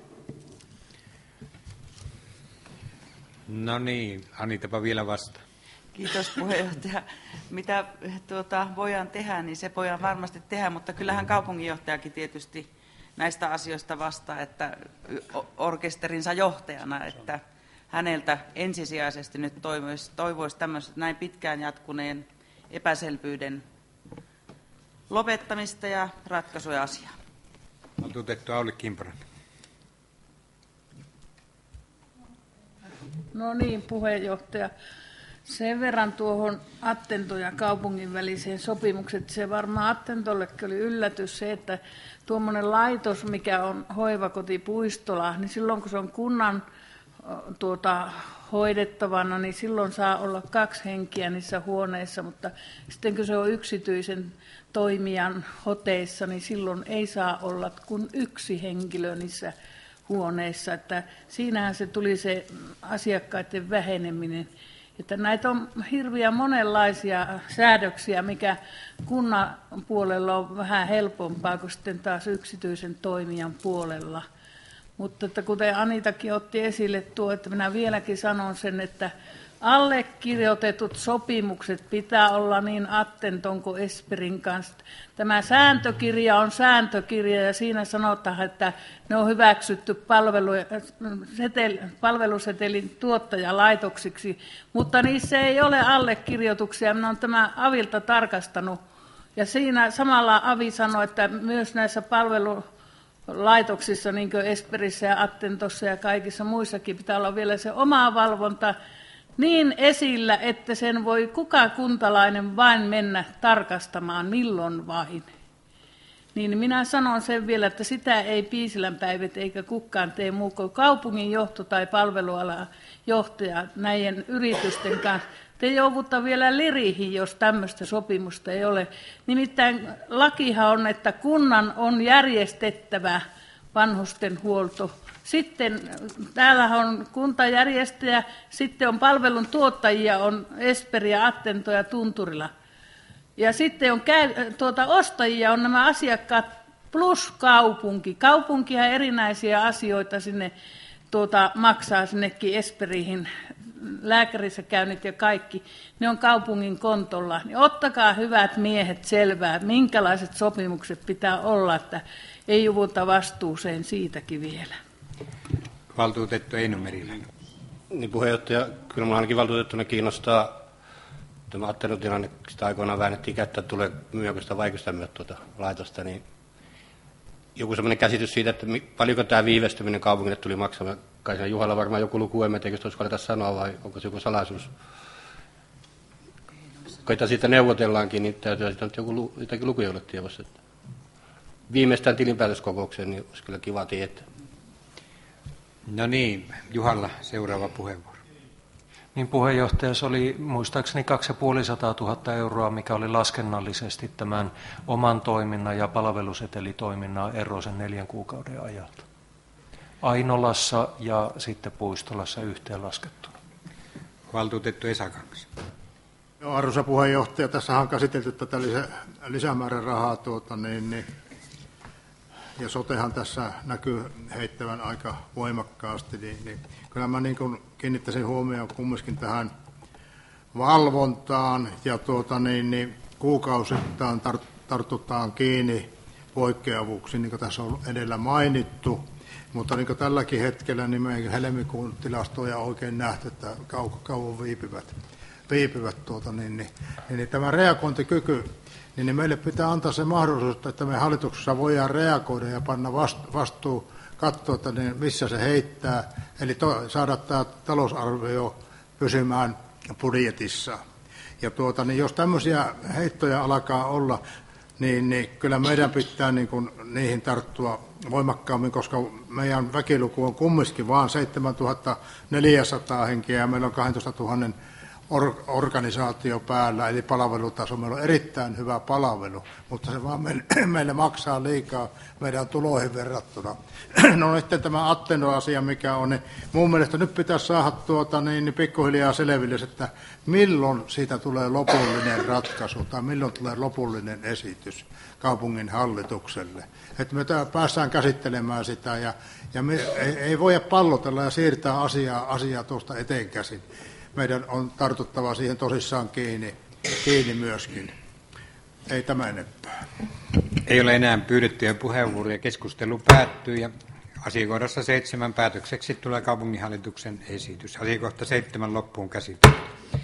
No niin, Anitapa vielä vasta. Kiitos puheenjohtaja. Mitä tuota, voidaan tehdä, niin se voidaan varmasti tehdä, mutta kyllähän kaupunginjohtajakin tietysti näistä asioista vastaa, että orkesterinsa johtajana, että häneltä ensisijaisesti nyt toivoisi, toivoisi tämmöistä näin pitkään jatkuneen epäselvyyden lopettamista ja ratkaisuja asiaan. Valtuutettu Auli Kimponen. No niin, puheenjohtaja. Sen verran tuohon Attento ja kaupungin väliseen sopimukset, se varmaan Attentollekin oli yllätys se, että tuommoinen laitos, mikä on hoivakoti Puistola, niin silloin kun se on kunnan tuota, hoidettavana, niin silloin saa olla kaksi henkiä niissä huoneissa, mutta sitten kun se on yksityisen toimijan hoteissa, niin silloin ei saa olla kuin yksi henkilö niissä huoneissa. Että siinähän se tuli se asiakkaiden väheneminen Että näitä on hirveän monenlaisia säädöksiä, mikä kunnan puolella on vähän helpompaa kuin sitten taas yksityisen toimijan puolella. Mutta että kuten Anitakin otti esille tuo, että minä vieläkin sanon sen, että allekirjoitetut sopimukset pitää olla niin attenton kuin Esperin kanssa. Tämä sääntökirja on sääntökirja ja siinä sanotaan, että ne on hyväksytty palvelu, setel, palvelusetelin tuottajalaitoksiksi, mutta niissä ei ole allekirjoituksia. Minä olen tämä Avilta tarkastanut ja siinä samalla Avi sanoi, että myös näissä palvelulaitoksissa, niin kuin Esperissä ja Attentossa ja kaikissa muissakin, pitää olla vielä se oma valvonta niin esillä, että sen voi kuka kuntalainen vain mennä tarkastamaan milloin vain. Niin minä sanon sen vielä, että sitä ei Piisilän päivät eikä kukaan tee muu kuin kaupungin johto tai palvelualan johtaja näiden yritysten kanssa. Te joudutte vielä lirihin, jos tämmöistä sopimusta ei ole. Nimittäin lakihan on, että kunnan on järjestettävä vanhustenhuolto. Sitten täällä on kuntajärjestäjä, sitten on palvelun tuottajia, on Esperi ja Attento ja Tunturila. Ja sitten on käy, tuota, ostajia, on nämä asiakkaat plus kaupunki. Kaupunkihan erinäisiä asioita sinne tuota, maksaa sinnekin Esperihin, lääkärissä käynnit ja kaikki. Ne on kaupungin kontolla. Niin ottakaa hyvät miehet selvää, minkälaiset sopimukset pitää olla, että ei juvuta vastuuseen siitäkin vielä. Valtuutettu Eino Meriläinen. Niin puheenjohtaja, kyllä minua ainakin valtuutettuna kiinnostaa tämä Attennon tilanne, sitä aikoinaan väännettiin kättä, että tulee myyäkö sitä vai sitä myö tuota laitosta, niin joku sellainen käsitys siitä, että paljonko tämä viivästyminen kaupungille tuli maksamaan. Kai siinä Juhalla varmaan joku luku, en tiedä, jos uskaleta sanoa vai onko se joku salaisuus. Koita siitä neuvotellaankin, niin täytyy siitä nyt joku, jotakin lukuja olla tiedossa. Viimeistään tilinpäätöskokoukseen, niin olisi kyllä kiva tietää. No niin, Juhalla seuraava puheenvuoro. Niin puheenjohtaja, se oli muistaakseni kaksisataaviisikymmentätuhatta euroa, mikä oli laskennallisesti tämän oman toiminnan ja palvelusetelitoiminnan ero sen neljän kuukauden ajalta. Ainolassa ja sitten Puistolassa yhteenlaskettuna. Valtuutettu Esa Kangas. Joo, arvoisa puheenjohtaja, tässä on käsitelty tätä lisä, lisämäärärahaa tuota, niin, niin, ja sotehan tässä näkyy heittävän aika voimakkaasti, niin, niin kyllä mä niin kuin kiinnittäisin huomioon kumminkin tähän valvontaan ja tuota, niin, niin, kuukausittain tar- tartutaan kiinni poikkeavuuksiin, niin kuin tässä on edellä mainittu. Mutta niin kuin tälläkin hetkellä niin me ei helmikuun tilastoja oikein nähty, että kau- kauan viipyvät, viipyvät tuota, niin, niin, niin tämä reagointikyky, niin, niin meille pitää antaa se mahdollisuus, että me hallituksessa voidaan reagoida ja panna vastuu, katsoa, että niin, missä se heittää, eli to, saada tämä talousarvio pysymään budjetissa. Ja tuota, niin jos tämmöisiä heittoja alkaa olla, niin, niin kyllä meidän pitää niin kuin, niihin tarttua voimakkaammin, koska meidän väkiluku on kumminkin vain seitsemäntuhatta neljäsataa henkeä ja meillä on kaksitoistatuhatta or- organisaatio päällä, eli palvelutaso. Meillä on erittäin hyvä palvelu, mutta se vaan meille, meille maksaa liikaa meidän tuloihin verrattuna. No sitten tämä Attendo-asia, mikä on, niin mun mielestä nyt pitäisi saada tuota, niin, niin pikkuhiljaa selville, että milloin siitä tulee lopullinen ratkaisu tai milloin tulee lopullinen esitys kaupungin hallitukselle. Että me päästään käsittelemään sitä ja, ja me ei, ei voida pallotella ja siirtää asiaa, asiaa tuosta eteen käsin. Meidän on tartuttava siihen tosissaan kiinni, kiinni myöskin. Ei tämä enempää. Ei ole enää pyydettyjä puheenvuoroja. Keskustelu päättyy ja asiakohdassa seitsemän päätökseksi tulee kaupunginhallituksen esitys. Asiakohta seitsemän loppuun käsitelty.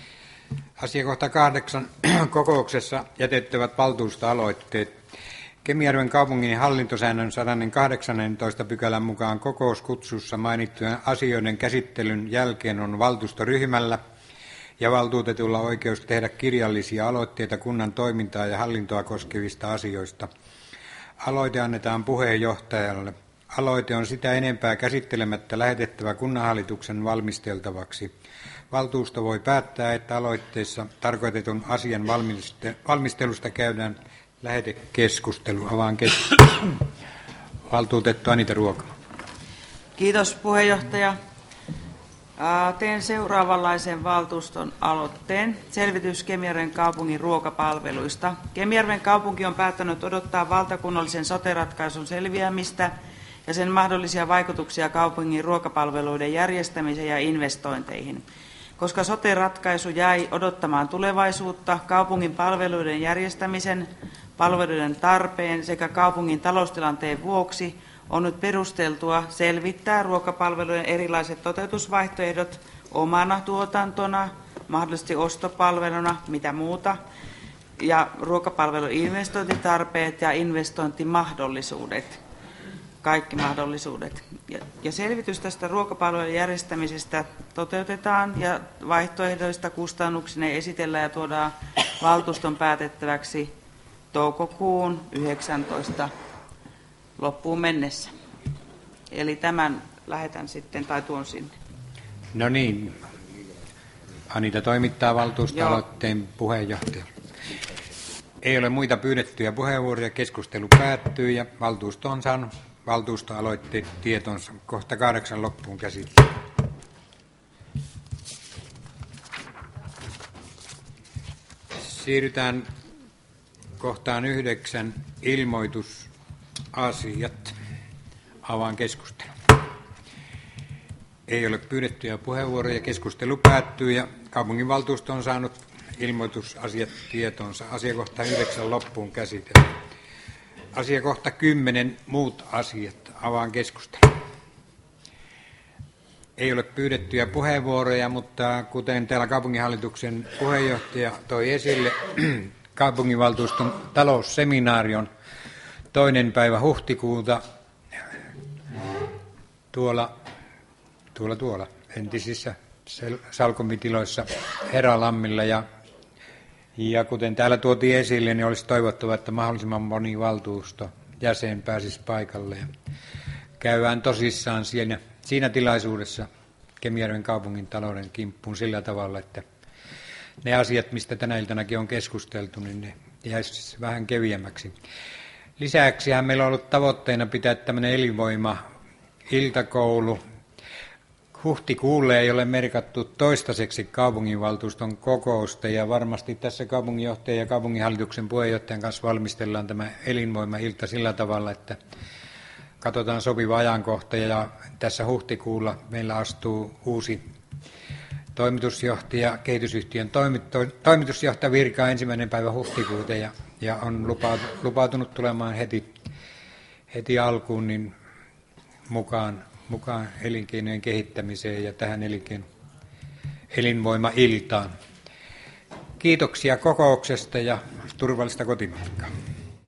Asiakohta kahdeksan kokouksessa jätettävät valtuustoaloitteet. Kemijärven kaupungin hallintosäännön sata kahdeksantoista pykälän mukaan kokouskutsussa mainittujen asioiden käsittelyn jälkeen on valtuustoryhmällä ja valtuutetulla oikeus tehdä kirjallisia aloitteita kunnan toimintaa ja hallintoa koskevista asioista. Aloite annetaan puheenjohtajalle. Aloite on sitä enempää käsittelemättä lähetettävä kunnanhallituksen valmisteltavaksi. Valtuusto voi päättää, että aloitteessa tarkoitetun asian valmistelusta käydään lähetekeskustelu. Avaan keskustelu. Valtuutettu Anita Ruokala. Kiitos puheenjohtaja. Teen seuraavanlaisen valtuuston aloitteen. Selvitys Kemijärven kaupungin ruokapalveluista. Kemijärven kaupunki on päättänyt odottaa valtakunnallisen sote-ratkaisun selviämistä ja sen mahdollisia vaikutuksia kaupungin ruokapalveluiden järjestämiseen ja investointeihin. Koska sote-ratkaisu jäi odottamaan tulevaisuutta, kaupungin palveluiden järjestämisen, palveluiden tarpeen sekä kaupungin taloustilanteen vuoksi on nyt perusteltua selvittää ruokapalvelujen erilaiset toteutusvaihtoehdot omana tuotantona, mahdollisesti ostopalveluna, mitä muuta, ja ruokapalvelun investointitarpeet ja investointimahdollisuudet, kaikki mahdollisuudet. Ja, ja selvitys tästä ruokapalvelujen järjestämisestä toteutetaan ja vaihtoehdoista kustannuksineen esitellään ja tuodaan valtuuston päätettäväksi toukokuun yhdeksästoista loppuun mennessä. Eli tämän lähetän sitten tai tuon sinne. No niin. Anita toimittaa valtuusto-aloitteen puheenjohtajalle. Ei ole muita pyydettyjä puheenvuoroja. Keskustelu päättyy ja valtuusto on saanut valtuustoaloitteet tietonsa kohta kahdeksan loppuun käsittelyyn. Siirrytään kohtaan yhdeksän ilmoitusasiat. Avaan keskustelun. Ei ole pyydettyjä puheenvuoroja. Keskustelu päättyy ja kaupunginvaltuusto on saanut ilmoitusasiat tietonsa. Asiakohta yhdeksän loppuun käsitellään. Asiakohta kymmenen muut asiat. Avaan keskustelun. Ei ole pyydettyjä puheenvuoroja, mutta kuten täällä kaupunginhallituksen puheenjohtaja toi esille, kaupunginvaltuuston talousseminaari on toinen päivä huhtikuuta tuolla, tuolla, tuolla entisissä Salkomitiloissa Heralammilla. Ja, ja kuten täällä tuotiin esille, niin olisi toivottava, että mahdollisimman moni valtuusto jäsen pääsisi paikalle. Ja käydään tosissaan siinä, siinä tilaisuudessa Kemijärven kaupungin talouden kimppuun sillä tavalla, että ne asiat, mistä tänä iltanakin on keskusteltu, niin ne jäisi vähän keviämmäksi. Lisäksi meillä on ollut tavoitteena pitää tämmöinen elinvoima iltakoulu. Huhtikuulle ei ole merkattu toistaiseksi kaupunginvaltuuston kokousta ja varmasti tässä kaupunginjohtajan ja kaupunginhallituksen puheenjohtajan kanssa valmistellaan tämä elinvoima-ilta sillä tavalla, että katsotaan sopiva ajankohta ja tässä huhtikuulla meillä astuu uusi toimitusjohtaja, kehitysyhtiön toimitusjohtaja virkaa ensimmäinen päivä huhtikuuta ja, ja on lupautunut tulemaan heti, heti alkuun niin mukaan, mukaan elinkeinojen kehittämiseen ja tähän elinkeino, elinvoima-iltaan. Kiitoksia kokouksesta ja turvallista kotimatkaa.